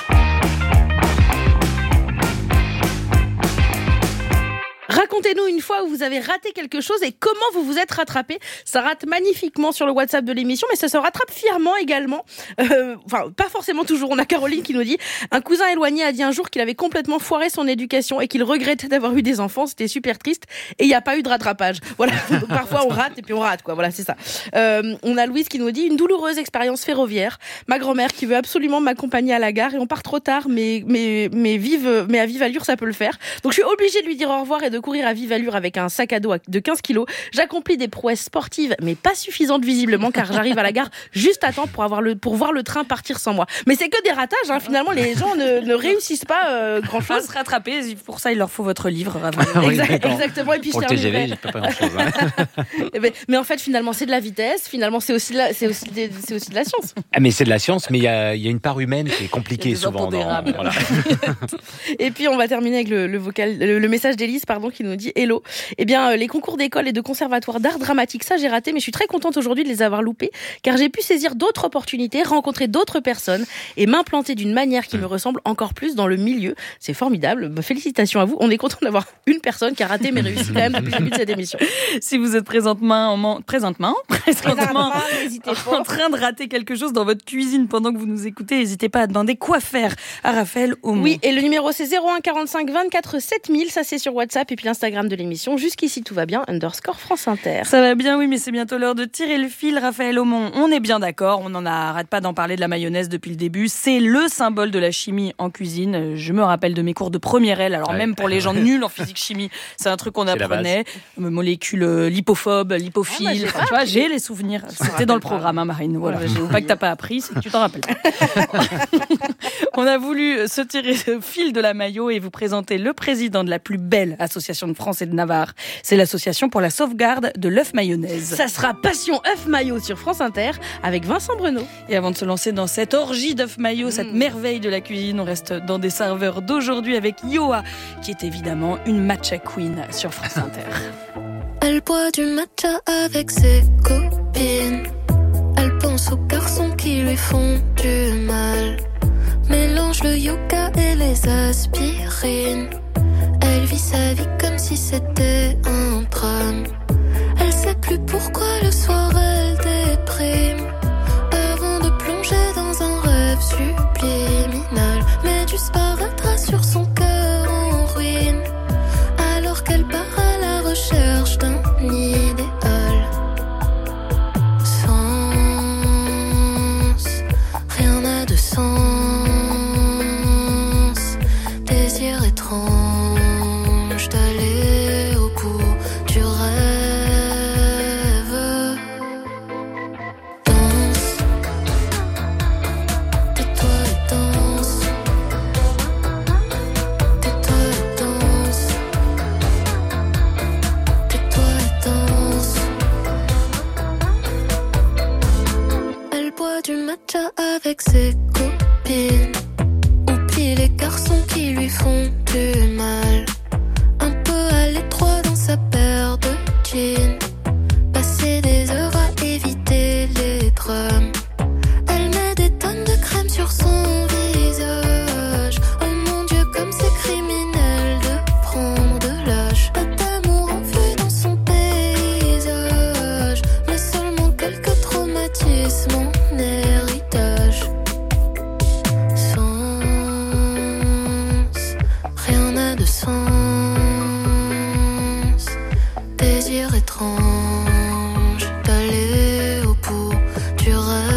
Racontez-nous une fois où vous avez raté quelque chose et comment vous vous êtes rattrapé. Ça rate magnifiquement sur le WhatsApp de l'émission, mais ça se rattrape fièrement également. Enfin, pas forcément toujours. On a Caroline qui nous dit « Un cousin éloigné a dit un jour qu'il avait complètement foiré son éducation et qu'il regrettait d'avoir eu des enfants. C'était super triste et il n'y a pas eu de rattrapage. » Voilà, donc, parfois on rate et puis on rate, quoi. Voilà, c'est ça. On a Louise qui nous dit « Une douloureuse expérience ferroviaire. Ma grand-mère qui veut absolument m'accompagner à la gare et on part trop tard, mais à vive allure, ça peut le faire. Donc je suis obligée de lui dire au revoir et de courir à vive allure avec un sac à dos de 15 kilos. J'accomplis des prouesses sportives, mais pas suffisantes visiblement, car j'arrive à la gare juste à temps pour voir le train partir sans moi. Mais c'est que des ratages, hein. Finalement, les gens ne réussissent pas grand-chose. Se rattraper, pour ça, il leur faut votre livre. Exactement. Et puis pour le TGV, j'ai pas grand-chose. Hein. Mais en fait, finalement, c'est de la vitesse. Finalement, c'est aussi de la science. Ah, mais c'est de la science, mais il y a une part humaine qui est compliquée souvent. Voilà. Et puis, on va terminer avec le message d'Élise, qui nous dit « Hello, eh bien, les concours d'école et de conservatoire d'art dramatique, ça j'ai raté, mais je suis très contente aujourd'hui de les avoir loupés, car j'ai pu saisir d'autres opportunités, rencontrer d'autres personnes et m'implanter d'une manière qui me ressemble encore plus dans le milieu. C'est formidable. Félicitations à vous. On est content d'avoir une personne qui a raté, mais réussi quand même depuis le début de cette émission. » Si vous êtes présentement en train de rater quelque chose dans votre cuisine pendant que vous nous écoutez, n'hésitez pas à demander quoi faire à Raphaël Aumont. Oui, et le numéro c'est 01 45 24 7000, ça c'est sur WhatsApp, et puis l'Instagram l'Instagram de l'émission. Jusqu'ici, tout va bien, _France Inter. Ça va bien, oui, mais c'est bientôt l'heure de tirer le fil. Raphaël Aumont, on est bien d'accord, on n'en arrête pas d'en parler de la mayonnaise depuis le début. C'est le symbole de la chimie en cuisine. Je me rappelle de mes cours de première L. Alors même pour les gens nuls en physique-chimie, c'est un truc qu'on apprenait. Molécules lipophobes, lipophile. Tu vois, j'ai les souvenirs. C'était dans le programme, hein, Marine. Voilà. Pas que t'as pas appris, c'est que tu t'en rappelles. On a voulu se tirer le fil de la mayo et vous présenter le président de la plus belle association de France et de Navarre. C'est l'association pour la sauvegarde de l'œuf mayonnaise. Ça sera Passion œuf mayo sur France Inter avec Vincent Bruno. Et avant de se lancer dans cette orgie d'œuf mayo, cette merveille de la cuisine, on reste dans des serveurs d'aujourd'hui avec Yoa, qui est évidemment une matcha queen sur France Inter. Elle boit du matcha avec ses copines. Elle pense aux garçons qui lui font du mal. Mélange le yoga et les aspirines. Elle vit sa vie comme si c'était un drame. Elle sait plus pourquoi le soir elle déprime. Avant de plonger dans un rêve subliminal, mais disparaîtra sur son cœur en ruine. Alors qu'elle part à la recherche d'un idéal. Sens, rien n'a de sens. Désir étrange d'aller au bout du rêve. Danse, tais-toi et danse. Tais-toi et danse. Tais-toi et danse. Elle boit du matcha avec ses copines. Oublie les garçons qui lui font du mal. Un peu à l'étroit dans sa paire de jeans. Passer des heures à éviter les drames. Elle met des tonnes de crème sur son visage. Oh mon Dieu, comme c'est criminel de prendre de l'âge. Pas d'amour en vue dans son paysage, mais seulement quelques traumatismes en héritage. Rien n'a de sens. Désir étrange d'aller au bout du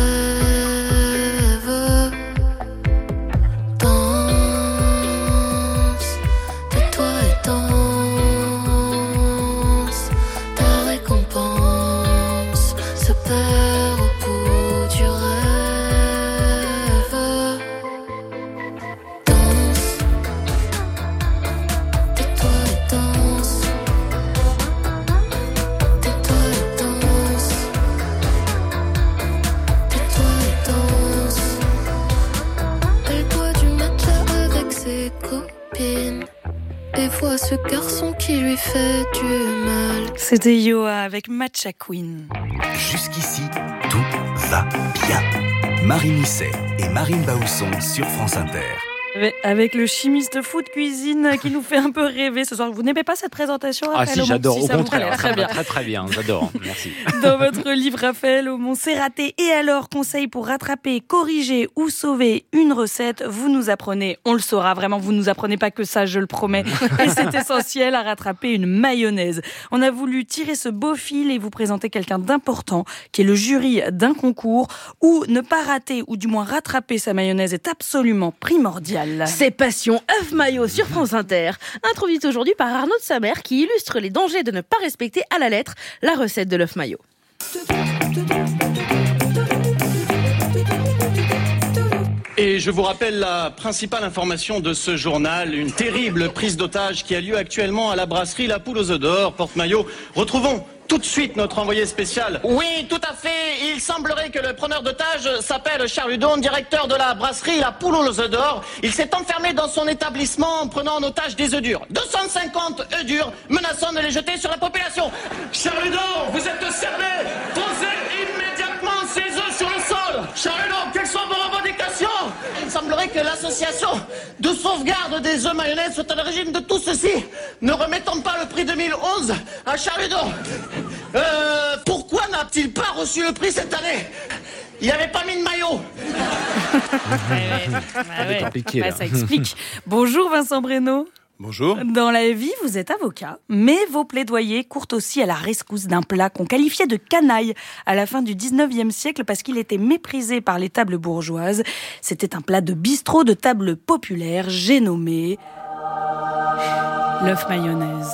rêve. Danse, tais-toi et danse. Ta récompense se perd au bout du rêve. Danse, tais-toi et danse. Tais-toi et danse. Tais-toi et danse. Elle boit du matcha avec ses copines et voit ce garçon qui lui fait du mal. C'était Yoa avec Matcha Queen. Jusqu'ici, tout va bien. Marie Misset et Marine Baousson sur France Inter. Avec le chimiste food cuisine qui nous fait un peu rêver ce soir. Vous n'aimez pas cette présentation, Raphaël Ah si, Aumont? j'adore, Si, au ça vous contraire, plaît, très bien. très bien, j'adore, merci. Dans votre livre, Raphaël Aumont, c'est raté. Et alors, conseils pour rattraper, corriger ou sauver une recette, vous nous apprenez, on le saura vraiment, vous nous apprenez pas que ça, je le promets. Et c'est essentiel à rattraper une mayonnaise. On a voulu tirer ce beau fil et vous présenter quelqu'un d'important, qui est le jury d'un concours, où ne pas rater, ou du moins rattraper sa mayonnaise est absolument primordial. C'est Passion œuf mayo sur France Inter, introduite aujourd'hui par Arnaud de Samer qui illustre les dangers de ne pas respecter à la lettre la recette de l'œuf mayo. Et je vous rappelle la principale information de ce journal, une terrible prise d'otage qui a lieu actuellement à la brasserie La Poule aux œufs d'or, Porte-Maillot. Retrouvons tout de suite notre envoyé spécial. Oui, tout à fait. Il semblerait que le preneur d'otage s'appelle Charles Hudon, directeur de la brasserie La Poule aux œufs d'or. Il s'est enfermé dans son établissement en prenant en otage des œufs durs. 250 œufs durs, menaçant de les jeter sur la population. Charles Hudon, vous êtes cerné. Posez immédiatement ces œufs sur le sol. Charles Hudon, quelles sont vos revendications? Il semblerait que l'association de sauvegarde des œufs mayonnaise soit à l'origine de tout ceci. Ne remettons pas le prix 2011 à Charles Hudon. Pourquoi n'a-t-il pas reçu le prix cette année? Il n'avait pas mis de maillot. Ça explique. Bonjour Vincent Breno. Bonjour. Dans la vie, vous êtes avocat, mais vos plaidoyers courent aussi à la rescousse d'un plat qu'on qualifiait de canaille à la fin du 19e siècle parce qu'il était méprisé par les tables bourgeoises. C'était un plat de bistrot de table populaire, j'ai nommé l'œuf mayonnaise.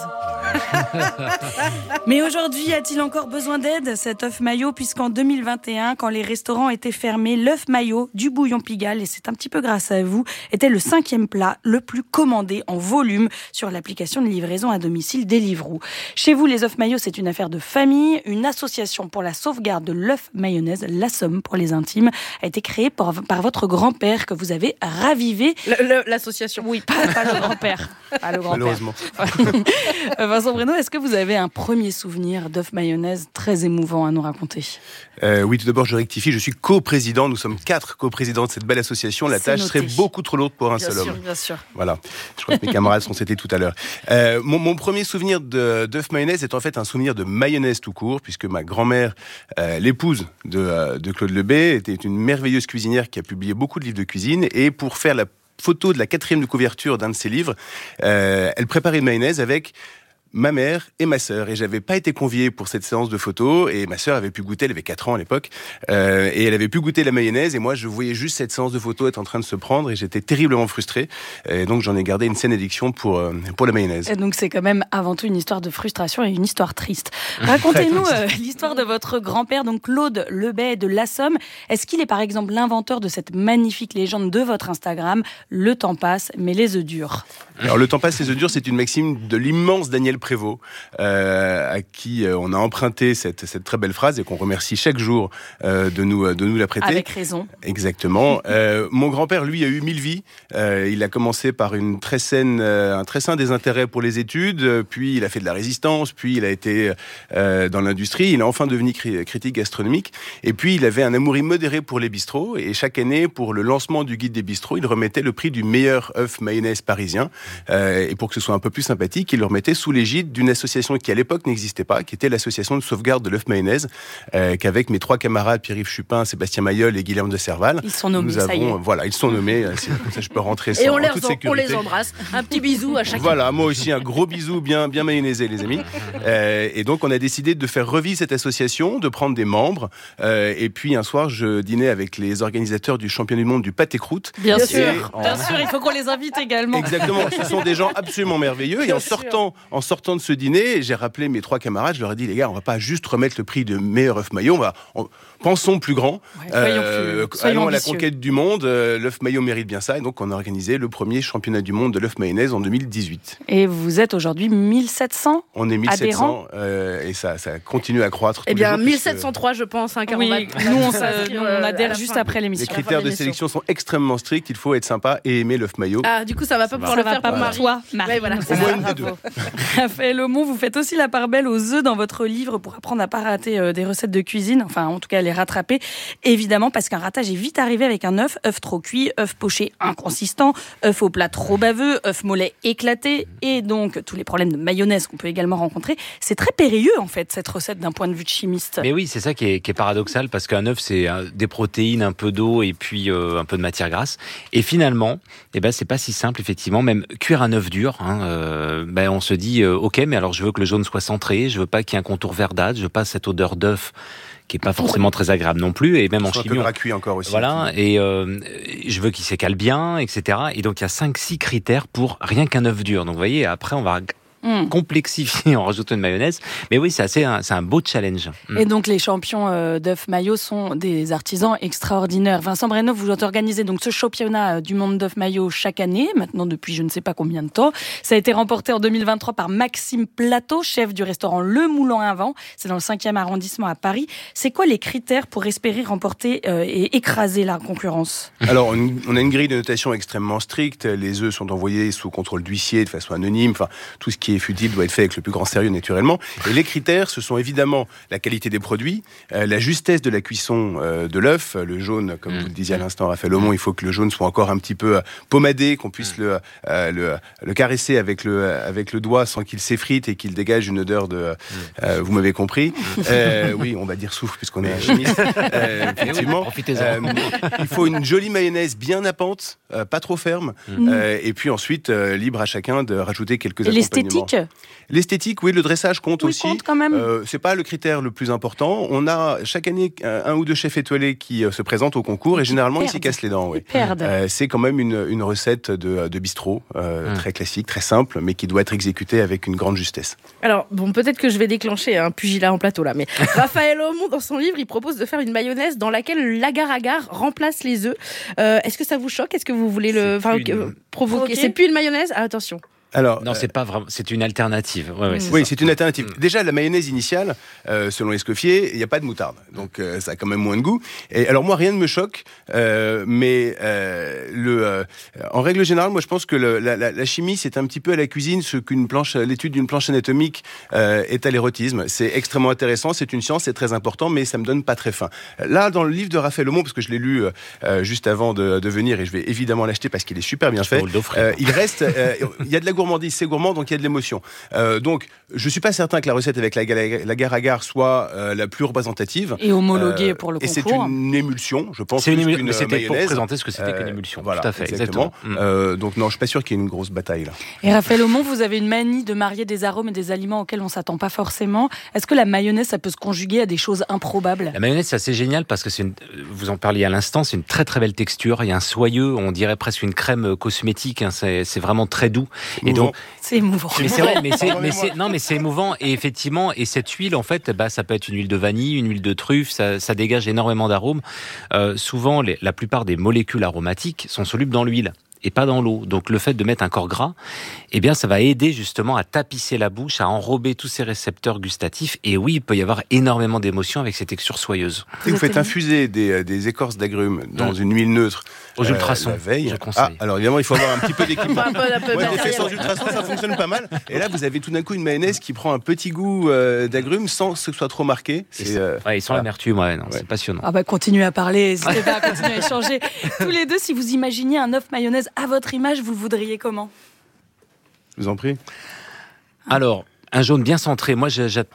Mais aujourd'hui, a-t-il encore besoin d'aide, cet œuf mayo, puisqu'en 2021, quand les restaurants étaient fermés, l'œuf mayo du bouillon Pigalle, et c'est un petit peu grâce à vous, était le 5e plat le plus commandé en volume sur l'application de livraison à domicile Deliveroo. Chez vous, les œufs mayo, c'est une affaire de famille. Une association pour la sauvegarde de l'œuf mayonnaise, la Somme pour les intimes, a été créée par votre grand-père que vous avez ravivé. L'association. Oui, pas le grand-père. Pas le grand-père. Malheureusement. Vincent Breno, est-ce que vous avez un premier souvenir d'œuf mayonnaise très émouvant à nous raconter ? Oui, tout d'abord, je rectifie, je suis coprésident. Nous sommes 4 coprésidents de cette belle association. La tâche serait beaucoup trop lourde pour un seul homme. Bien sûr. Voilà. Je crois que mes camarades sont cités tout à l'heure. Mon premier souvenir d'œuf mayonnaise est en fait un souvenir de mayonnaise tout court, puisque ma grand-mère, l'épouse de Claude Lebet, était une merveilleuse cuisinière qui a publié beaucoup de livres de cuisine. Et pour faire la photo de la 4e de couverture d'un de ses livres, elle préparait une mayonnaise avec ma mère et ma sœur, et j'avais pas été convié pour cette séance de photos, et ma sœur avait pu goûter, elle avait 4 ans à l'époque, et elle avait pu goûter la mayonnaise, et moi je voyais juste cette séance de photos être en train de se prendre, et j'étais terriblement frustré, et donc j'en ai gardé une saine addiction pour la mayonnaise. Et donc c'est quand même avant tout une histoire de frustration et une histoire triste. Racontez-nous l'histoire de votre grand-père, donc Claude Lebet de la Somme. Est-ce qu'il est par exemple l'inventeur de cette magnifique légende de votre Instagram, le temps passe, mais les œufs durs? Alors le temps passe, les œufs durs, c'est une maxime de l'immense Daniel Prévost, à qui on a emprunté cette très belle phrase et qu'on remercie chaque jour de nous la prêter. Avec raison. Exactement. Mon grand-père, lui, a eu 1000 vies. Il a commencé par un très sain désintérêt pour les études, puis il a fait de la résistance, puis il a été dans l'industrie, il est enfin devenu critique gastronomique, et puis il avait un amour immodéré pour les bistrots, et chaque année, pour le lancement du guide des bistrots, il remettait le prix du meilleur œuf mayonnaise parisien, et pour que ce soit un peu plus sympathique, il le remettait sous l'égide d'une association qui à l'époque n'existait pas, qui était l'association de sauvegarde de l'œuf mayonnaise, qu'avec mes 3 camarades, Pierre-Yves Chupin, Sébastien Mayol et Guilherme de Serval, ils sont nommés, ça y est. Voilà, ils sont nommés, comme ça je peux rentrer et en toute sécurité. On les embrasse, un petit bisou à chacun. Voilà, moi aussi un gros bisou bien mayonnaisé les amis. Et donc on a décidé de faire revivre cette association, de prendre des membres, et puis un soir je dînais avec les organisateurs du championnat du monde du pâté croûte. Bien sûr, il faut qu'on les invite également. Exactement, ce sont des gens absolument merveilleux, et en sortant de ce dîner, j'ai rappelé mes 3 camarades, je leur ai dit, les gars, on va pas juste remettre le prix de meilleur œuf mayo, pensons plus grand, allons à la conquête du monde, l'œuf mayo mérite bien ça, et donc on a organisé le premier championnat du monde de l'œuf mayonnaise en 2018. Et vous êtes aujourd'hui 1700 On est 1700, et ça continue à croître. Eh bien, 1703, je pense, car oui, nous on adhère juste après l'émission. Les critères de sélection sont extrêmement stricts, il faut être sympa et aimer l'œuf mayo. Ah, du coup, ça va pas pouvoir le faire pour Marie. Toi, Marie. Ouais, voilà. Au moins une des deux. Raphaël Aumont, vous faites aussi la part belle aux œufs dans votre livre pour apprendre à pas rater des recettes de cuisine, enfin en tout cas les rattraper, évidemment, parce qu'un ratage est vite arrivé avec un œuf trop cuit, œuf poché inconsistant, œuf au plat trop baveux, œuf mollet éclaté, et donc tous les problèmes de mayonnaise qu'on peut également rencontrer. C'est très périlleux en fait cette recette d'un point de vue de chimiste. Mais oui, c'est ça qui est paradoxal, parce qu'un œuf c'est des protéines, un peu d'eau et puis un peu de matière grasse, et finalement c'est pas si simple effectivement. Même cuire un œuf dur, on se dit ok, mais alors je veux que le jaune soit centré, je veux pas qu'il y ait un contour verdâtre, je veux pas cette odeur d'œuf qui est pas forcément très agréable non plus, et même en chimie. Cuit encore aussi. Voilà, et je veux qu'il s'écale bien, etc. Et donc il y a 5-6 critères pour rien qu'un œuf dur. Donc vous voyez, après on va complexifier en rajoutant une mayonnaise. Mais oui, c'est un beau challenge. Et donc les champions d'œuf mayo sont des artisans extraordinaires. Vincent Breno, vous organisez donc ce championnat du monde d'œuf mayo chaque année, maintenant depuis je ne sais pas combien de temps. Ça a été remporté en 2023 par Maxime Plateau, chef du restaurant Le Moulin à Vent. C'est dans le 5e arrondissement à Paris. C'est quoi les critères pour espérer remporter et écraser la concurrence ? Alors, on a une grille de notation extrêmement stricte. Les œufs sont envoyés sous contrôle d'huissier de façon anonyme. Enfin, tout ce qui est futile doit être fait avec le plus grand sérieux naturellement. Et les critères, ce sont évidemment la qualité des produits, la justesse de la cuisson de l'œuf, le jaune, comme vous le disiez à l'instant, Raphaël Aumont, il faut que le jaune soit encore un petit peu pomadé, qu'on puisse le caresser avec le doigt sans qu'il s'effrite et qu'il dégage une odeur de... vous m'avez compris. Oui, on va dire soufre puisqu'on est un chimiste. Effectivement. Profitez-en. Il faut une jolie mayonnaise bien nappante, pas trop ferme. Et puis ensuite, libre à chacun de rajouter quelques accompagnements. L'esthétique ? L'esthétique, oui, le dressage compte aussi. Compte quand même. C'est pas le critère le plus important. On a chaque année un ou deux chefs étoilés qui se présentent au concours et généralement ils s'y cassent les dents. Oui. C'est quand même une recette de bistrot très classique, très simple, mais qui doit être exécutée avec une grande justesse. Alors, bon, peut-être que je vais déclencher un pugilat en plateau là, mais Raphaël Aumont, dans son livre, il propose de faire une mayonnaise dans laquelle l'agar-agar remplace les œufs. Est-ce que ça vous choque ? Est-ce que vous voulez provoquer ? C'est plus une mayonnaise ? Ah, attention. Alors, non, c'est pas vraiment. C'est une alternative. Oui, c'est une alternative. Déjà, la mayonnaise initiale, selon Escoffier, il n'y a pas de moutarde, donc ça a quand même moins de goût. Et alors moi, rien ne me choque, mais en règle générale, moi, je pense que la chimie, c'est un petit peu à la cuisine ce qu'une l'étude d'une planche anatomique est à l'érotisme. C'est extrêmement intéressant, c'est une science, c'est très important, mais ça me donne pas très faim. Là, dans le livre de Raphaël Aumont, parce que je l'ai lu juste avant de venir, et je vais évidemment l'acheter parce qu'il est super bien fait. Il reste, il y a de la gourmandise, c'est gourmand, donc il y a de l'émotion. Donc, je suis pas certain que la recette avec l'agar-agar soit la plus représentative. Et homologuée pour le concours. Et c'est une émulsion, je pense. C'est une émulsion, mais c'était pour présenter ce que c'était qu'une émulsion. Voilà, tout à fait, exactement. Donc non, je suis pas sûr qu'il y ait une grosse bataille là. Et Raphaël Aumont, vous avez une manie de marier des arômes et des aliments auxquels on s'attend pas forcément. Est-ce que la mayonnaise, ça peut se conjuguer à des choses improbables ? La mayonnaise, c'est assez génial parce que vous en parliez à l'instant, c'est une très très belle texture. Il y a un soyeux, on dirait presque une crème cosmétique. C'est vraiment très doux. Et donc, c'est émouvant. Mais c'est vrai, mais c'est émouvant. Et effectivement, et cette huile, en fait, ça peut être une huile de vanille, une huile de truffe, ça dégage énormément d'arômes. Souvent, la plupart des molécules aromatiques sont solubles dans l'huile et pas dans l'eau. Donc le fait de mettre un corps gras, eh bien ça va aider justement à tapisser la bouche, à enrober tous ces récepteurs gustatifs. Et oui, il peut y avoir énormément d'émotions avec ces textures soyeuses. Et vous faites infuser des écorces d'agrumes dans une huile neutre aux ultrasons. La veille. Je conseille. Alors évidemment, il faut avoir un petit peu d'équipement. Moi, j'ai fait sans ultrasons, ça fonctionne pas mal. Et là, vous avez tout d'un coup une mayonnaise qui prend un petit goût d'agrumes sans que ce soit trop marqué. Et sans l'amertume, c'est passionnant. Ah bah continuez à parler, n'hésitez pas à continuer à échanger. Tous les deux, si vous imaginiez un œuf mayonnaise à votre image, vous le voudriez comment ? Je vous en prie. Alors, un jaune bien centré. Moi, j'attache.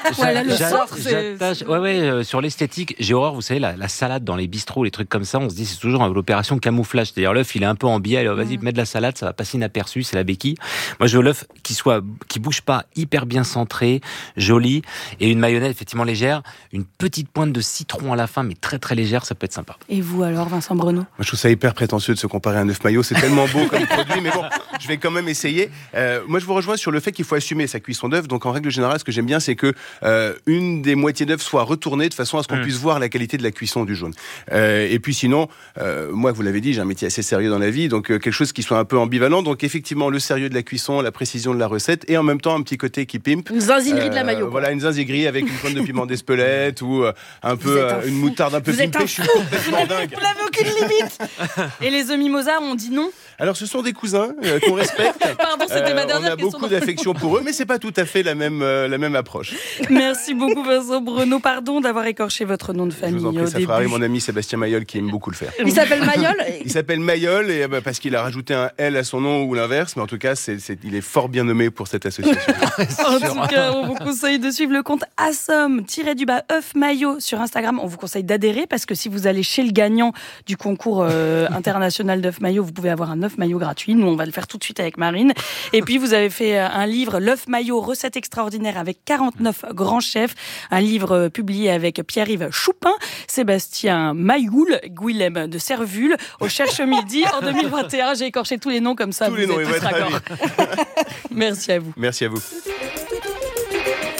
Sur l'esthétique, j'ai horreur, vous savez, la salade dans les bistrots, les trucs comme ça, on se dit c'est toujours l'opération camouflage. C'est-à-dire l'œuf, il est un peu en biais, alors vas-y, mets de la salade, ça va passer inaperçu, c'est la béquille. Moi, je veux l'œuf qui bouge pas, hyper bien centré, joli, et une mayonnaise effectivement légère, une petite pointe de citron à la fin, mais très très légère, ça peut être sympa. Et vous alors, Vincent Breneau ? Moi, je trouve ça hyper prétentieux de se comparer à un œuf mayo, c'est tellement beau comme produit, mais bon, je vais quand même essayer. Moi, je vous rejoins sur le fait qu'il faut assumer sa cuisson d'œuf. Donc, en règle générale, ce que j'aime bien, c'est que une des moitiés d'œuf soit retournée de façon à ce qu'on puisse voir la qualité de la cuisson du jaune. Et puis sinon, moi, vous l'avez dit, j'ai un métier assez sérieux dans la vie, donc quelque chose qui soit un peu ambivalent. Donc effectivement, le sérieux de la cuisson, la précision de la recette, et en même temps un petit côté qui pimpe. Une zinzignerie de la mayo. Voilà, une zinzignerie avec une pointe de piment d'Espelette ou un peu une moutarde un peu pimpée. Je suis complètement dingue. Vous n'avez aucune limite. Et les œufs mimosa, on dit non ? Alors, ce sont des cousins qu'on respecte. Pardon, c'était ma dernière question. On a beaucoup d'affection pour eux, mais c'est pas tout à fait la même approche. Merci beaucoup, Vincent Breneau. Pardon d'avoir écorché votre nom de famille. Je vous en prie, ça fera rire mon ami Sébastien Mayol qui aime beaucoup le faire. Il s'appelle Mayol. Il s'appelle Mayol et parce qu'il a rajouté un L à son nom ou l'inverse, mais en tout cas, il est fort bien nommé pour cette association. En tout cas, on vous conseille de suivre le compte @œuf mayo sur Instagram. On vous conseille d'adhérer parce que si vous allez chez le gagnant du concours international d'œuf mayo, vous pouvez avoir un œuf mayo gratuit. Nous, on va le faire tout de suite avec Marine. Et puis, vous avez fait un livre, l'œuf mayo, recettes extraordinaires avec 49 grands chefs. Un livre publié avec Pierre-Yves Choupin, Sébastien Mayoul, Guilhem de Servule, au Cherche Midi en 2021. J'ai écorché tous les noms comme ça. Tous les noms, ils vont être ravis. Merci à vous. Merci à vous.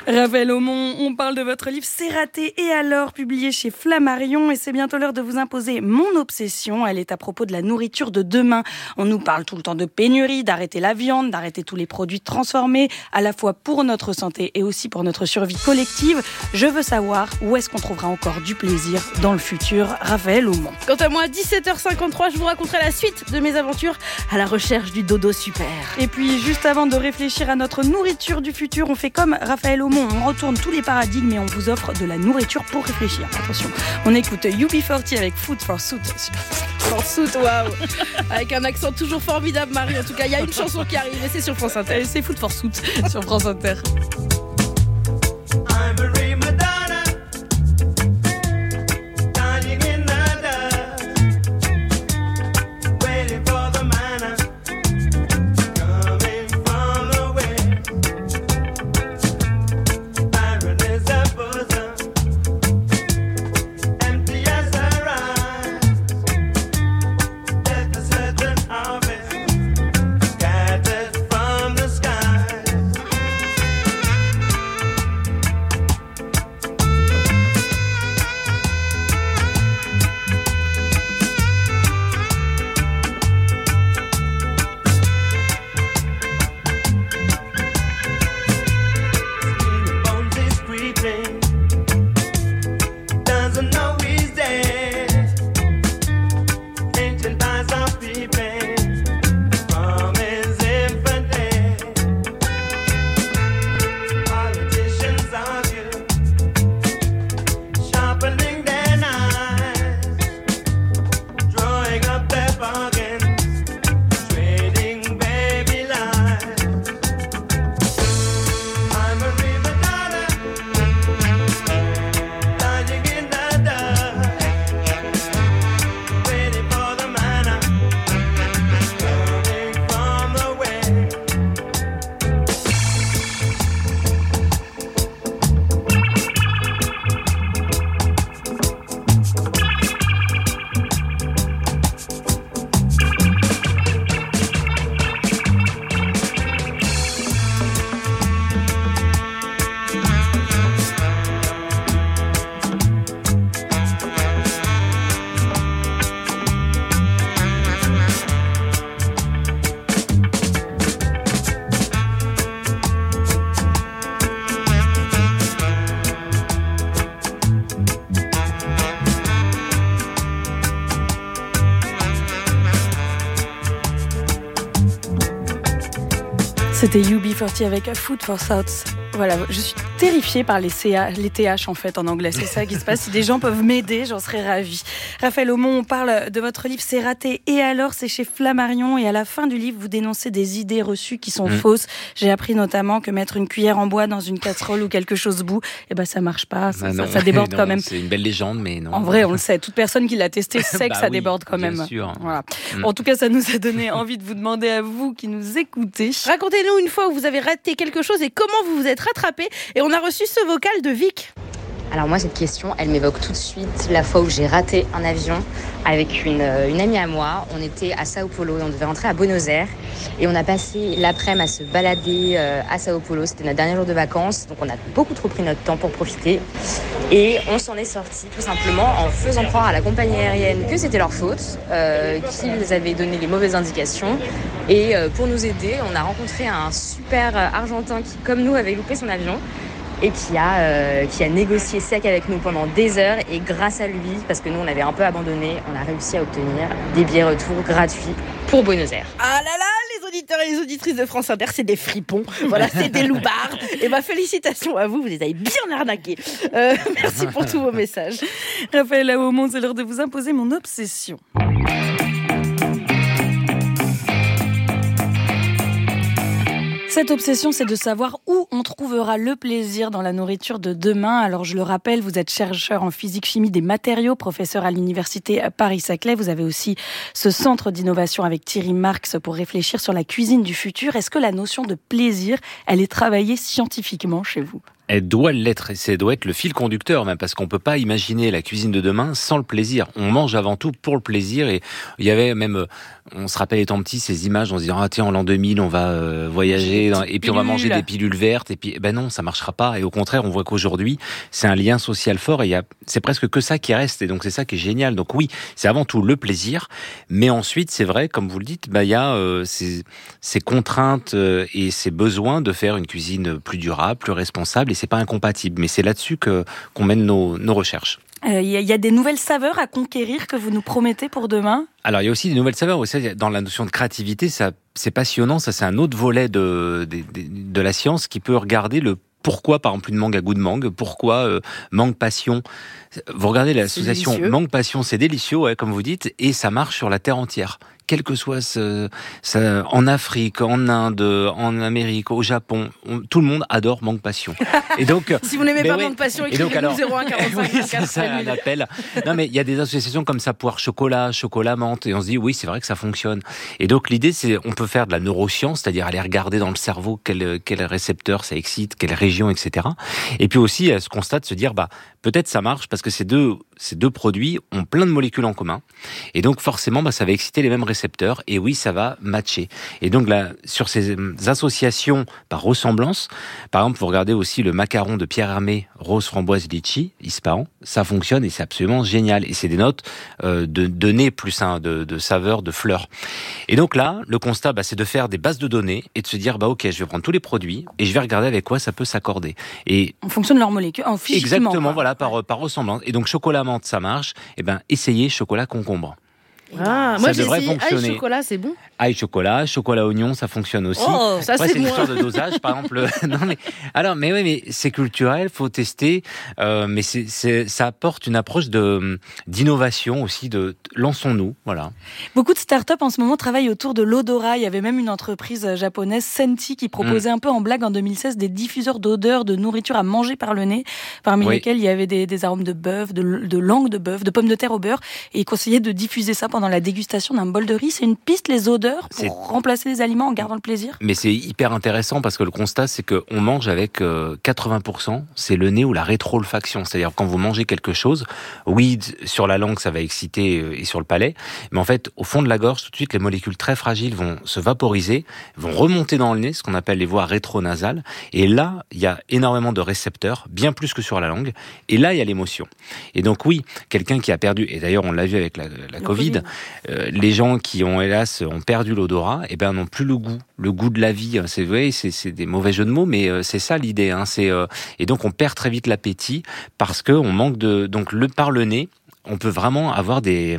Raphaël Aumont, on parle de votre livre C'est raté et alors, publié chez Flammarion, et c'est bientôt l'heure de vous imposer mon obsession. Elle est à propos de la nourriture de demain. On nous parle tout le temps de pénurie, d'arrêter la viande, d'arrêter tous les produits transformés, à la fois pour notre santé et aussi pour notre survie collective. Je veux savoir où est-ce qu'on trouvera encore du plaisir dans le futur. Raphaël Aumont. Quant à moi, 17h53, je vous raconterai la suite de mes aventures à la recherche du dodo super. Et puis, juste avant de réfléchir à notre nourriture du futur, on fait comme Raphaël Aumont. On retourne tous les paradigmes et on vous offre de la nourriture pour réfléchir. Attention, on écoute UB40 avec Food for Suit. For Suit, waouh. Avec un accent toujours formidable, Marie. En tout cas, il y a une chanson qui arrive et c'est sur France Inter. Et c'est Food for Suit sur France Inter. C'était UB40 avec Food for Thoughts. Voilà, je suis terrifiée par les TH en fait en anglais, c'est ça qui se passe. Si des gens peuvent m'aider, j'en serais ravie. Raphaël Aumont, on parle de votre livre C'est raté et alors, c'est chez Flammarion et à la fin du livre, vous dénoncez des idées reçues qui sont fausses. J'ai appris notamment que mettre une cuillère en bois dans une casserole ou quelque chose au bout, ça marche pas, ça déborde quand même. C'est une belle légende, mais non. En vrai, on le sait, toute personne qui l'a testé sait que ça déborde quand même. Bien sûr. Voilà. En tout cas, ça nous a donné envie de vous demander à vous qui nous écoutez. Racontez-nous une fois où vous avez raté quelque chose et comment vous vous êtes rattrapé. Et on a reçu ce vocal de Vic. Alors moi, cette question, elle m'évoque tout de suite la fois où j'ai raté un avion avec une amie à moi. On était à Sao Paulo et on devait rentrer à Buenos Aires. Et on a passé l'après-midi à se balader à Sao Paulo. C'était notre dernier jour de vacances. Donc on a beaucoup trop pris notre temps pour profiter. Et on s'en est sorti tout simplement en faisant croire à la compagnie aérienne que c'était leur faute, qu'ils avaient donné les mauvaises indications. Et pour nous aider, on a rencontré un super Argentin qui, comme nous, avait loupé son avion. Et qui a négocié sec avec nous pendant des heures. Et grâce à lui, parce que nous on avait un peu abandonné, on a réussi à obtenir des billets retour gratuits pour Buenos Aires. Ah là là, les auditeurs et les auditrices de France Inter, c'est des fripons. Voilà, c'est des loupards. Et félicitations à vous, vous les avez bien arnaqués. Merci pour tous vos messages. Raphaël Aumont, c'est l'heure de vous imposer mon obsession. Cette obsession, c'est de savoir où on trouvera le plaisir dans la nourriture de demain. Alors, je le rappelle, vous êtes chercheur en physique-chimie des matériaux, professeur à l'université Paris-Saclay. Vous avez aussi ce centre d'innovation avec Thierry Marx pour réfléchir sur la cuisine du futur. Est-ce que la notion de plaisir, elle est travaillée scientifiquement chez vous ? Elle doit l'être, et ça doit être le fil conducteur même, parce qu'on peut pas imaginer la cuisine de demain sans le plaisir. On mange avant tout pour le plaisir, et il y avait même, on se rappelle étant petit, ces images, on se disait, tiens, en l'an 2000, on va voyager, et puis on va manger des pilules vertes, et puis, non, ça marchera pas. Et au contraire, on voit qu'aujourd'hui, c'est un lien social fort, et c'est presque que ça qui reste, et donc c'est ça qui est génial. Donc oui, c'est avant tout le plaisir, mais ensuite, c'est vrai, comme vous le dites, il y a ces contraintes et ces besoins de faire une cuisine plus durable, plus responsable, et c'est pas incompatible, mais c'est là-dessus qu'on mène nos recherches. Il y a des nouvelles saveurs à conquérir que vous nous promettez pour demain ? Alors, il y a aussi des nouvelles saveurs. Aussi, dans la notion de créativité, ça, c'est passionnant. Ça, c'est un autre volet de la science qui peut regarder le pourquoi, par exemple, une mangue à goût de mangue. Pourquoi mangue passion. Vous regardez l'association mangue passion, c'est délicieux, ouais, comme vous dites, et ça marche sur la terre entière. Quel que soit ça, en Afrique, en Inde, en Amérique, au Japon, tout le monde adore mangue passion. Et donc, si vous n'aimez pas mangue passion, écrivez-nous 01 45 c'est ça, un appel. Non, mais il y a des associations comme ça, poire chocolat, chocolat menthe, et on se dit oui, c'est vrai que ça fonctionne. Et donc l'idée, c'est on peut faire de la neuroscience, c'est-à-dire aller regarder dans le cerveau quel récepteur ça excite, quelle région, etc. Et puis aussi, ce constat de se dire peut-être ça marche parce que ces deux produits ont plein de molécules en commun, et donc forcément, ça va exciter les mêmes récepteurs, et oui, ça va matcher. Et donc là, sur ces associations par ressemblance, par exemple, vous regardez aussi le macaron de Pierre Hermé, rose, framboise, litchi, ispahan, ça fonctionne et c'est absolument génial. Et c'est des notes de nez plus de saveur, de fleurs. Et donc là, le constat, c'est de faire des bases de données et de se dire, ok, je vais prendre tous les produits et je vais regarder avec quoi ça peut s'accorder. Et en fonction de leurs molécules, en physiquement. Exactement, voilà, par ressemblance. Et donc chocolat menthe, ça marche. Et essayez chocolat concombre. Moi j'ai essayé ail chocolat, c'est bon. Ail chocolat, chocolat oignon, ça fonctionne aussi. Oh, ça après, c'est une histoire de dosage, par exemple. mais c'est culturel, faut tester. Mais ça apporte une approche d'innovation aussi. Lançons-nous, voilà. Beaucoup de startups en ce moment travaillent autour de l'odorat. Il y avait même une entreprise japonaise, Senti, qui proposait un peu en blague en 2016 des diffuseurs d'odeurs de nourriture à manger par le nez, parmi lesquels il y avait des arômes de bœuf, de langue de bœuf, de pommes de terre au beurre, et ils conseillaient de diffuser ça pendant la dégustation d'un bol de riz. C'est une piste, les odeurs, pour remplacer les aliments en gardant le plaisir. Mais c'est hyper intéressant parce que le constat, c'est qu'on mange avec 80%, c'est le nez ou la rétro-olfaction. C'est-à-dire quand vous mangez quelque chose, oui, sur la langue, ça va exciter et sur le palais, mais en fait, au fond de la gorge, tout de suite, les molécules très fragiles vont se vaporiser, vont remonter dans le nez, ce qu'on appelle les voies rétronasales, et là, il y a énormément de récepteurs, bien plus que sur la langue, et là, il y a l'émotion. Et donc oui, quelqu'un qui a perdu, et d'ailleurs, on l'a vu avec la Covid, les gens qui ont perdu l'odorat, n'ont plus le goût de la vie. C'est vrai, c'est des mauvais jeux de mots, mais c'est ça l'idée. Et donc on perd très vite l'appétit parce que on manque par le nez, on peut vraiment avoir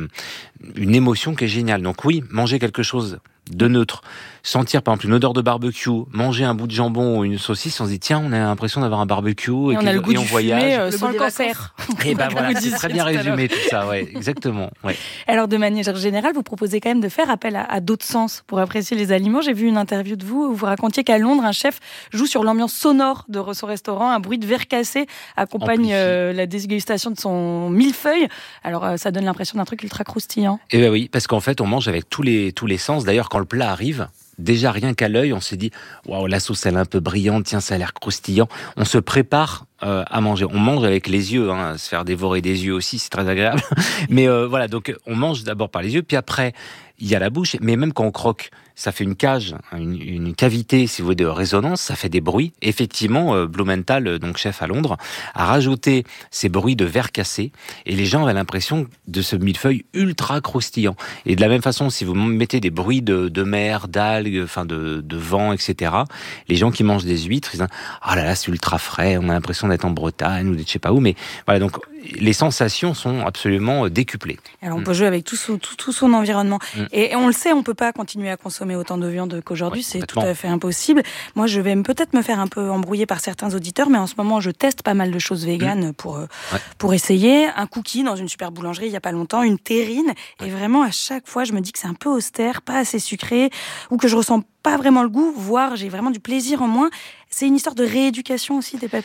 une émotion qui est géniale. Donc oui, manger quelque chose de neutre, sentir par exemple une odeur de barbecue, manger un bout de jambon ou une saucisse, on se dit tiens, on a l'impression d'avoir un barbecue et on a le goût du voyage. Sans le cancer. Et voilà, c'est très bien résumé tout ça, ouais, exactement. Ouais. Alors de manière générale, vous proposez quand même de faire appel à d'autres sens pour apprécier les aliments. J'ai vu une interview de vous où vous racontiez qu'à Londres, un chef joue sur l'ambiance sonore de son restaurant, un bruit de verre cassé accompagne la dégustation de son millefeuille. Alors ça donne l'impression d'un truc ultra croustillant. Et oui, parce qu'en fait, on mange avec tous les sens. D'ailleurs, quand le plat arrive, déjà rien qu'à l'œil, on se dit waouh, la sauce elle est un peu brillante, tiens, ça a l'air croustillant. On se prépare à manger. On mange avec les yeux, se faire dévorer des yeux aussi, c'est très agréable. Mais voilà, donc on mange d'abord par les yeux, puis après il y a la bouche. Mais même quand on croque, ça fait une cage, une cavité, si vous voulez, de résonance, ça fait des bruits. Effectivement, Blumenthal, donc chef à Londres, a rajouté ces bruits de verre cassé, et les gens avaient l'impression de ce millefeuille ultra croustillant. Et de la même façon, si vous mettez des bruits de mer, d'algues, de vent, etc., les gens qui mangent des huîtres, ils disent ah là là, c'est ultra frais, on a l'impression d'être en Bretagne ou de je sais pas où. Mais voilà, donc les sensations sont absolument décuplées. Alors on peut jouer avec tout son environnement. Et on le sait, on peut pas continuer à consommer autant de viande qu'aujourd'hui, c'est tout à fait impossible. Moi, je vais peut-être me faire un peu embrouiller par certains auditeurs, mais en ce moment, je teste pas mal de choses véganes pour essayer. Un cookie dans une super boulangerie il y a pas longtemps, une terrine, et vraiment à chaque fois, je me dis que c'est un peu austère, pas assez sucré, ou que je ressens pas vraiment le goût, voire j'ai vraiment du plaisir en moins. C'est une histoire de rééducation aussi des papilles.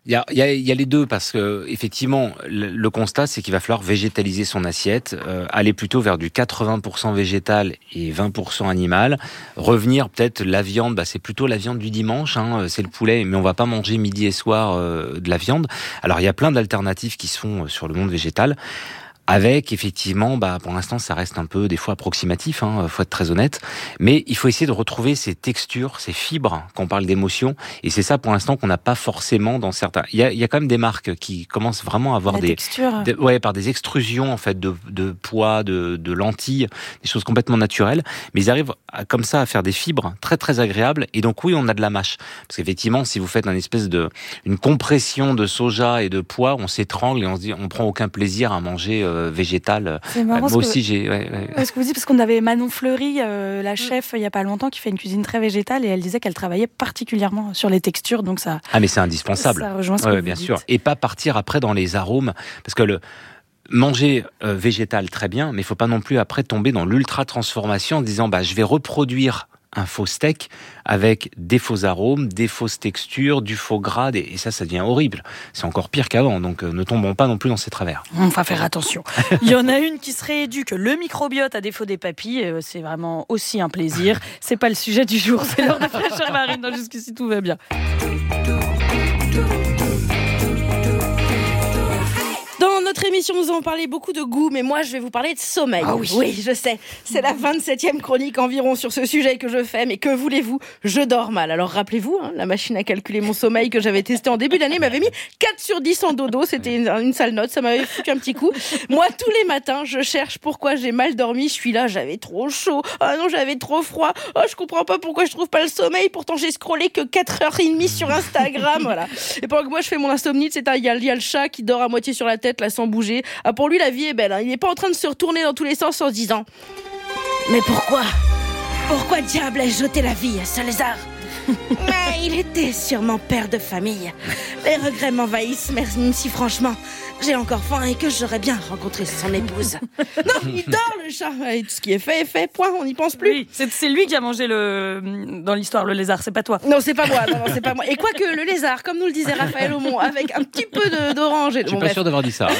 Il y a les deux, parce que effectivement, le constat, c'est qu'il va falloir végétaliser son assiette, aller plutôt vers du 80% végétal et 20% animal. Revenir peut-être la viande, c'est plutôt la viande du dimanche, c'est le poulet, mais on va pas manger midi et soir de la viande. Alors il y a plein d'alternatives qui se font sur le monde végétal. Avec, effectivement, pour l'instant, ça reste un peu, des fois, approximatif, faut être très honnête. Mais il faut essayer de retrouver ces textures, ces fibres, quand on parle d'émotion. Et c'est ça, pour l'instant, qu'on n'a pas forcément dans certains... Il y a quand même des marques qui commencent vraiment à avoir par des extrusions, en fait, de pois, de lentilles, des choses complètement naturelles. Mais ils arrivent, comme ça, à faire des fibres très, très agréables. Et donc, oui, on a de la mâche. Parce qu'effectivement, si vous faites une compression de soja et de pois, on s'étrangle et on se dit, on prend aucun plaisir à manger végétal. C'est marrant, moi aussi, j'ai... Ce que vous dites, parce qu'on avait Manon Fleury, la chef, il n'y a pas longtemps, qui fait une cuisine très végétale, et elle disait qu'elle travaillait particulièrement sur les textures, donc ça... Ah, mais c'est indispensable. Ça rejoint ce que vous bien dites. sûr. Et pas partir après dans les arômes, parce que manger végétal, très bien, mais il ne faut pas non plus après tomber dans l'ultra-transformation en disant, je vais reproduire un faux steak avec des faux arômes, des fausses textures, du faux gras, et ça devient horrible. C'est encore pire qu'avant, donc ne tombons pas non plus dans ces travers. On va faire attention. Il y en a une qui se rééduque le microbiote à défaut des papilles, c'est vraiment aussi un plaisir. C'est pas le sujet du jour, c'est l'heure de Fraîcheur Marine. Non, jusqu'ici tout va bien. Dans notre émission, nous avons parlé beaucoup de goût, mais moi, je vais vous parler de sommeil. Ah oui. Oui, je sais. C'est la 27e chronique environ sur ce sujet que je fais, mais que voulez-vous ? Je dors mal. Alors, rappelez-vous, la machine à calculer mon sommeil que j'avais testé en début d'année m'avait mis 4 sur 10 en dodo. C'était une sale note. Ça m'avait foutu un petit coup. Moi, tous les matins, je cherche pourquoi j'ai mal dormi. Je suis là, j'avais trop chaud. Ah non, j'avais trop froid. Oh, je comprends pas pourquoi je trouve pas le sommeil. Pourtant, j'ai scrollé que 4h30 sur Instagram. Voilà. Et pendant que moi, je fais mon insomnie, il y a le chat qui dort à moitié sur la tête, là, sans bouger. Ah, pour lui, la vie est belle. Il n'est pas en train de se retourner dans tous les sens en se disant « Mais pourquoi diable ai-je jeté la vie à ce lézard ?» Mais il était sûrement père de famille. Les regrets m'envahissent, même si franchement, j'ai encore faim et que j'aurais bien rencontré son épouse. Non, il dort le chat. Et tout ce qui est fait, point, on n'y pense plus. Oui, c'est lui qui a mangé dans l'histoire le lézard, c'est pas toi. Non, c'est pas moi. Non, c'est pas moi. Et quoique le lézard, comme nous le disait Raphaël Aumont, avec un petit peu d'orange. Je suis pas sûr d'avoir dit ça.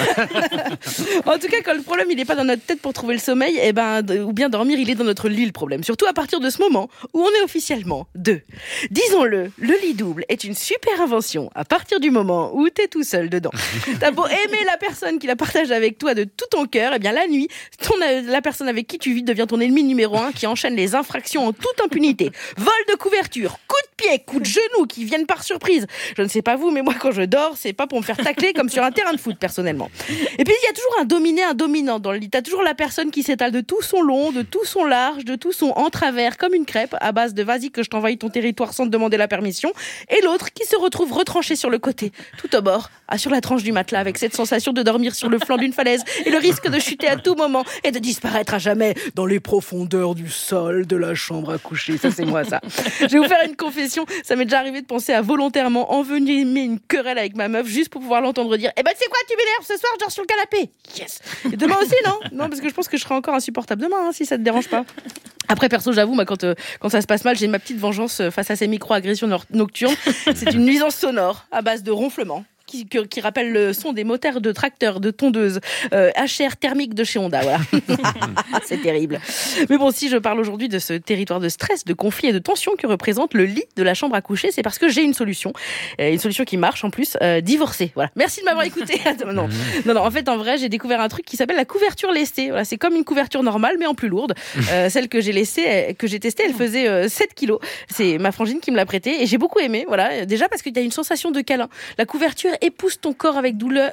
En tout cas, quand le problème il est pas dans notre tête pour trouver le sommeil, ou bien dormir, il est dans notre lit le problème. Surtout à partir de ce moment où on est officiellement deux. Disons-le, le lit double est une super invention à partir du moment où t'es tout seul dedans. T'as beau aimer la personne qui la partage avec toi de tout ton cœur, la nuit, la personne avec qui tu vis devient ton ennemi numéro 1 qui enchaîne les infractions en toute impunité. Vol de couverture, coup de pied, coup de genou qui viennent par surprise. Je ne sais pas vous, mais moi quand je dors, c'est pas pour me faire tacler comme sur un terrain de foot personnellement. Et puis il y a toujours un dominé, un dominant dans le lit. T'as toujours la personne qui s'étale de tout son long, de tout son large, de tout son en travers comme une crêpe à base de vas-y que je t'envahis ton territoire sans te demander la permission, et l'autre qui se retrouve retranché sur le côté, tout au bord, sur la tranche du matelas, avec cette sensation de dormir sur le flanc d'une falaise et le risque de chuter à tout moment et de disparaître à jamais dans les profondeurs du sol de la chambre à coucher. Ça, c'est moi, ça. Je vais vous faire une confession, ça m'est déjà arrivé de penser à volontairement envenimer une querelle avec ma meuf juste pour pouvoir l'entendre dire « Eh ben, tu sais quoi, tu m'énerves, ce soir, je dors sur le canapé. » Yes. Et demain aussi, non ? Non, parce que je pense que je serai encore insupportable demain, si ça te dérange pas. Après, perso, j'avoue, moi, quand ça se passe mal, j'ai ma petite vengeance face à ces micro-agressions nocturnes. C'est une nuisance sonore à base de ronflements. Qui rappelle le son des moteurs de tracteurs, de tondeuses, HR thermique de chez Honda, voilà. C'est terrible. Mais bon, si je parle aujourd'hui de ce territoire de stress, de conflit et de tension que représente le lit de la chambre à coucher, c'est parce que j'ai une solution qui marche en plus, divorcer. Voilà. Merci de m'avoir écouté. Non, en fait, en vrai, j'ai découvert un truc qui s'appelle la couverture lestée. Voilà, c'est comme une couverture normale, mais en plus lourde. Celle que j'ai testée, elle faisait 7 kilos. C'est ma frangine qui me l'a prêtée et j'ai beaucoup aimé. Voilà, déjà parce qu'il y a une sensation de câlin. La couverture épouse ton corps avec douceur.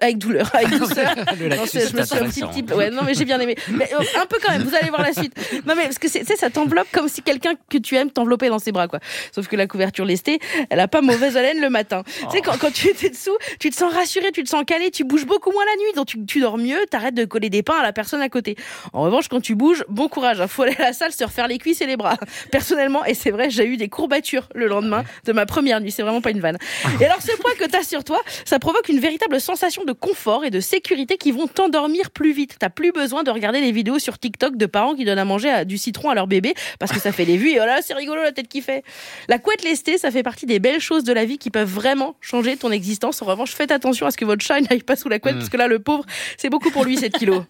Non, je me suis un petit peu. Ouais, non, mais j'ai bien aimé. Mais un peu quand même. Vous allez voir la suite. Non, mais parce que ça t'enveloppe comme si quelqu'un que tu aimes t'enveloppait dans ses bras, quoi. Sauf que la couverture lestée, elle a pas mauvaise haleine le matin. Tu sais, quand tu étais dessous, tu te sens rassuré, tu te sens calé, tu bouges beaucoup moins la nuit, donc tu dors mieux, t'arrêtes de coller des pains à la personne à côté. En revanche, quand tu bouges, bon courage. Faut aller à la salle se refaire les cuisses et les bras. Personnellement, et c'est vrai, j'ai eu des courbatures le lendemain de ma première nuit. C'est vraiment pas une vanne. Et alors, ce poids que t'as sur toi, ça Ça provoque une véritable sensation de confort et de sécurité qui vont t'endormir plus vite. T'as plus besoin de regarder les vidéos sur TikTok de parents qui donnent à manger du citron à leur bébé parce que ça fait les vues et oh là, c'est rigolo la tête qui fait. La couette lestée, ça fait partie des belles choses de la vie qui peuvent vraiment changer ton existence. En revanche, faites attention à ce que votre chat n'aille pas sous la couette parce que là, le pauvre, c'est beaucoup pour lui 7 kilos.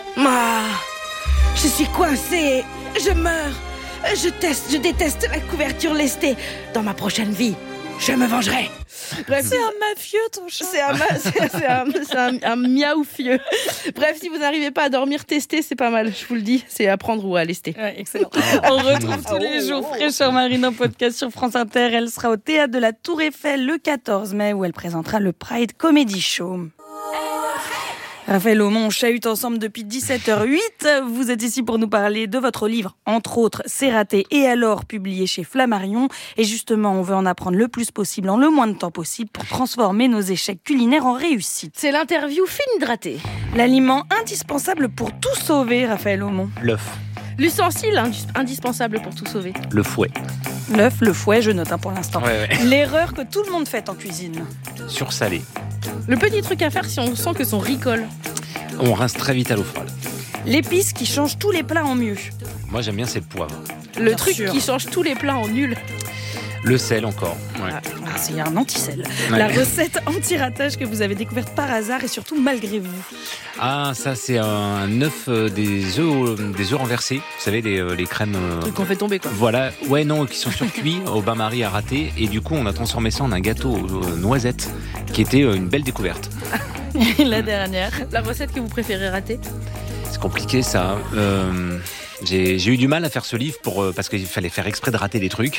Je suis coincée, je meurs. Je déteste la couverture lestée. Dans ma prochaine vie, je me vengerai. Bref, c'est un mafieux ton chat. C'est un miaoufieux. Bref, si vous n'arrivez pas à dormir, testez, c'est pas mal. Je vous le dis, c'est à prendre ou à lester. Ouais, excellent. On retrouve tous les jours Fraîcheur Marine en podcast sur France Inter. Elle sera au théâtre de la Tour Eiffel le 14 mai où elle présentera le Pride Comedy Show. Raphaël Aumont, on chahute ensemble depuis 17h08. Vous êtes ici pour nous parler de votre livre, entre autres, C'est raté et alors, publié chez Flammarion. Et justement, on veut en apprendre le plus possible, en le moins de temps possible, pour transformer nos échecs culinaires en réussite. C'est l'interview fine hydratée. L'aliment indispensable pour tout sauver, Raphaël Aumont. L'œuf. L'ustensile indispensable pour tout sauver. Le fouet. L'œuf, le fouet, je note pour l'instant. Ouais. L'erreur que tout le monde fait en cuisine. Sursalé. Le petit truc à faire si on sent que son riz colle. On rince très vite à l'eau froide. L'épice qui change tous les plats en mieux. Moi j'aime bien, c'est le poivre. Le Bien truc sûr. Qui change tous les plats en nul. Le sel encore. Ouais. C'est un anti-sel. Ouais. La recette anti-ratage que vous avez découverte par hasard et surtout malgré vous. Ah, ça c'est un œuf, des œufs renversés. Vous savez, les crèmes. Trucs qu'on fait tomber quoi. Voilà, ouais, non, qui sont surcuits. Au bain-marie a raté. Et du coup, on a transformé ça en un gâteau aux noisettes, qui était une belle découverte. Et la dernière. La recette que vous préférez rater ? C'est compliqué ça. J'ai eu du mal à faire ce livre parce qu'il fallait faire exprès de rater des trucs.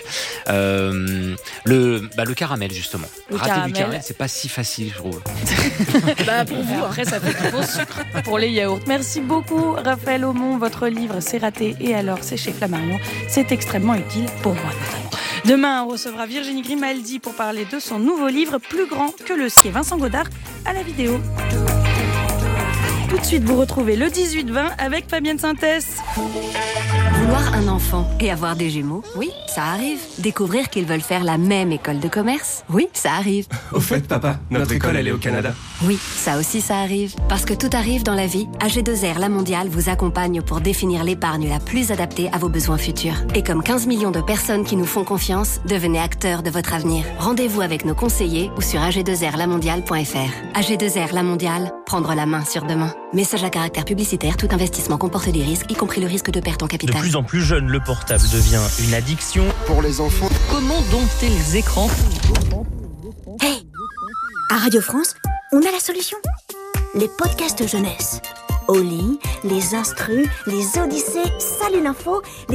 Le caramel justement. Rater du caramel, c'est pas si facile, je trouve. Pour vous, après ça fait du beau sucre pour les yaourts. Merci beaucoup Raphaël Aumont. Votre livre C'est raté et alors c'est chez Flammarion. C'est extrêmement utile pour moi notamment. Demain, on recevra Virginie Grimaldi pour parler de son nouveau livre Plus grand que le ski. Vincent Godard à la vidéo. Tout de suite, vous retrouvez le 18-20 avec Fabienne Sintès. Vouloir un enfant et avoir des jumeaux, oui, ça arrive. Découvrir qu'ils veulent faire la même école de commerce, oui, ça arrive. Au fait, papa, notre école, elle est au Canada. Oui, ça aussi, ça arrive. Parce que tout arrive dans la vie, AG2R La Mondiale vous accompagne pour définir l'épargne la plus adaptée à vos besoins futurs. Et comme 15 millions de personnes qui nous font confiance, devenez acteurs de votre avenir. Rendez-vous avec nos conseillers ou sur ag2rlamondiale.fr. AG2R La Mondiale, prendre la main sur demain. Message à caractère publicitaire, tout investissement comporte des risques, y compris le risque de perte en capital. De plus en plus jeune, le portable devient une addiction. Pour les enfants. Comment dompter les écrans ? Hey ! À Radio France, on a la solution. Les podcasts jeunesse. Oli, les instrus, les odyssées, Salut l'info,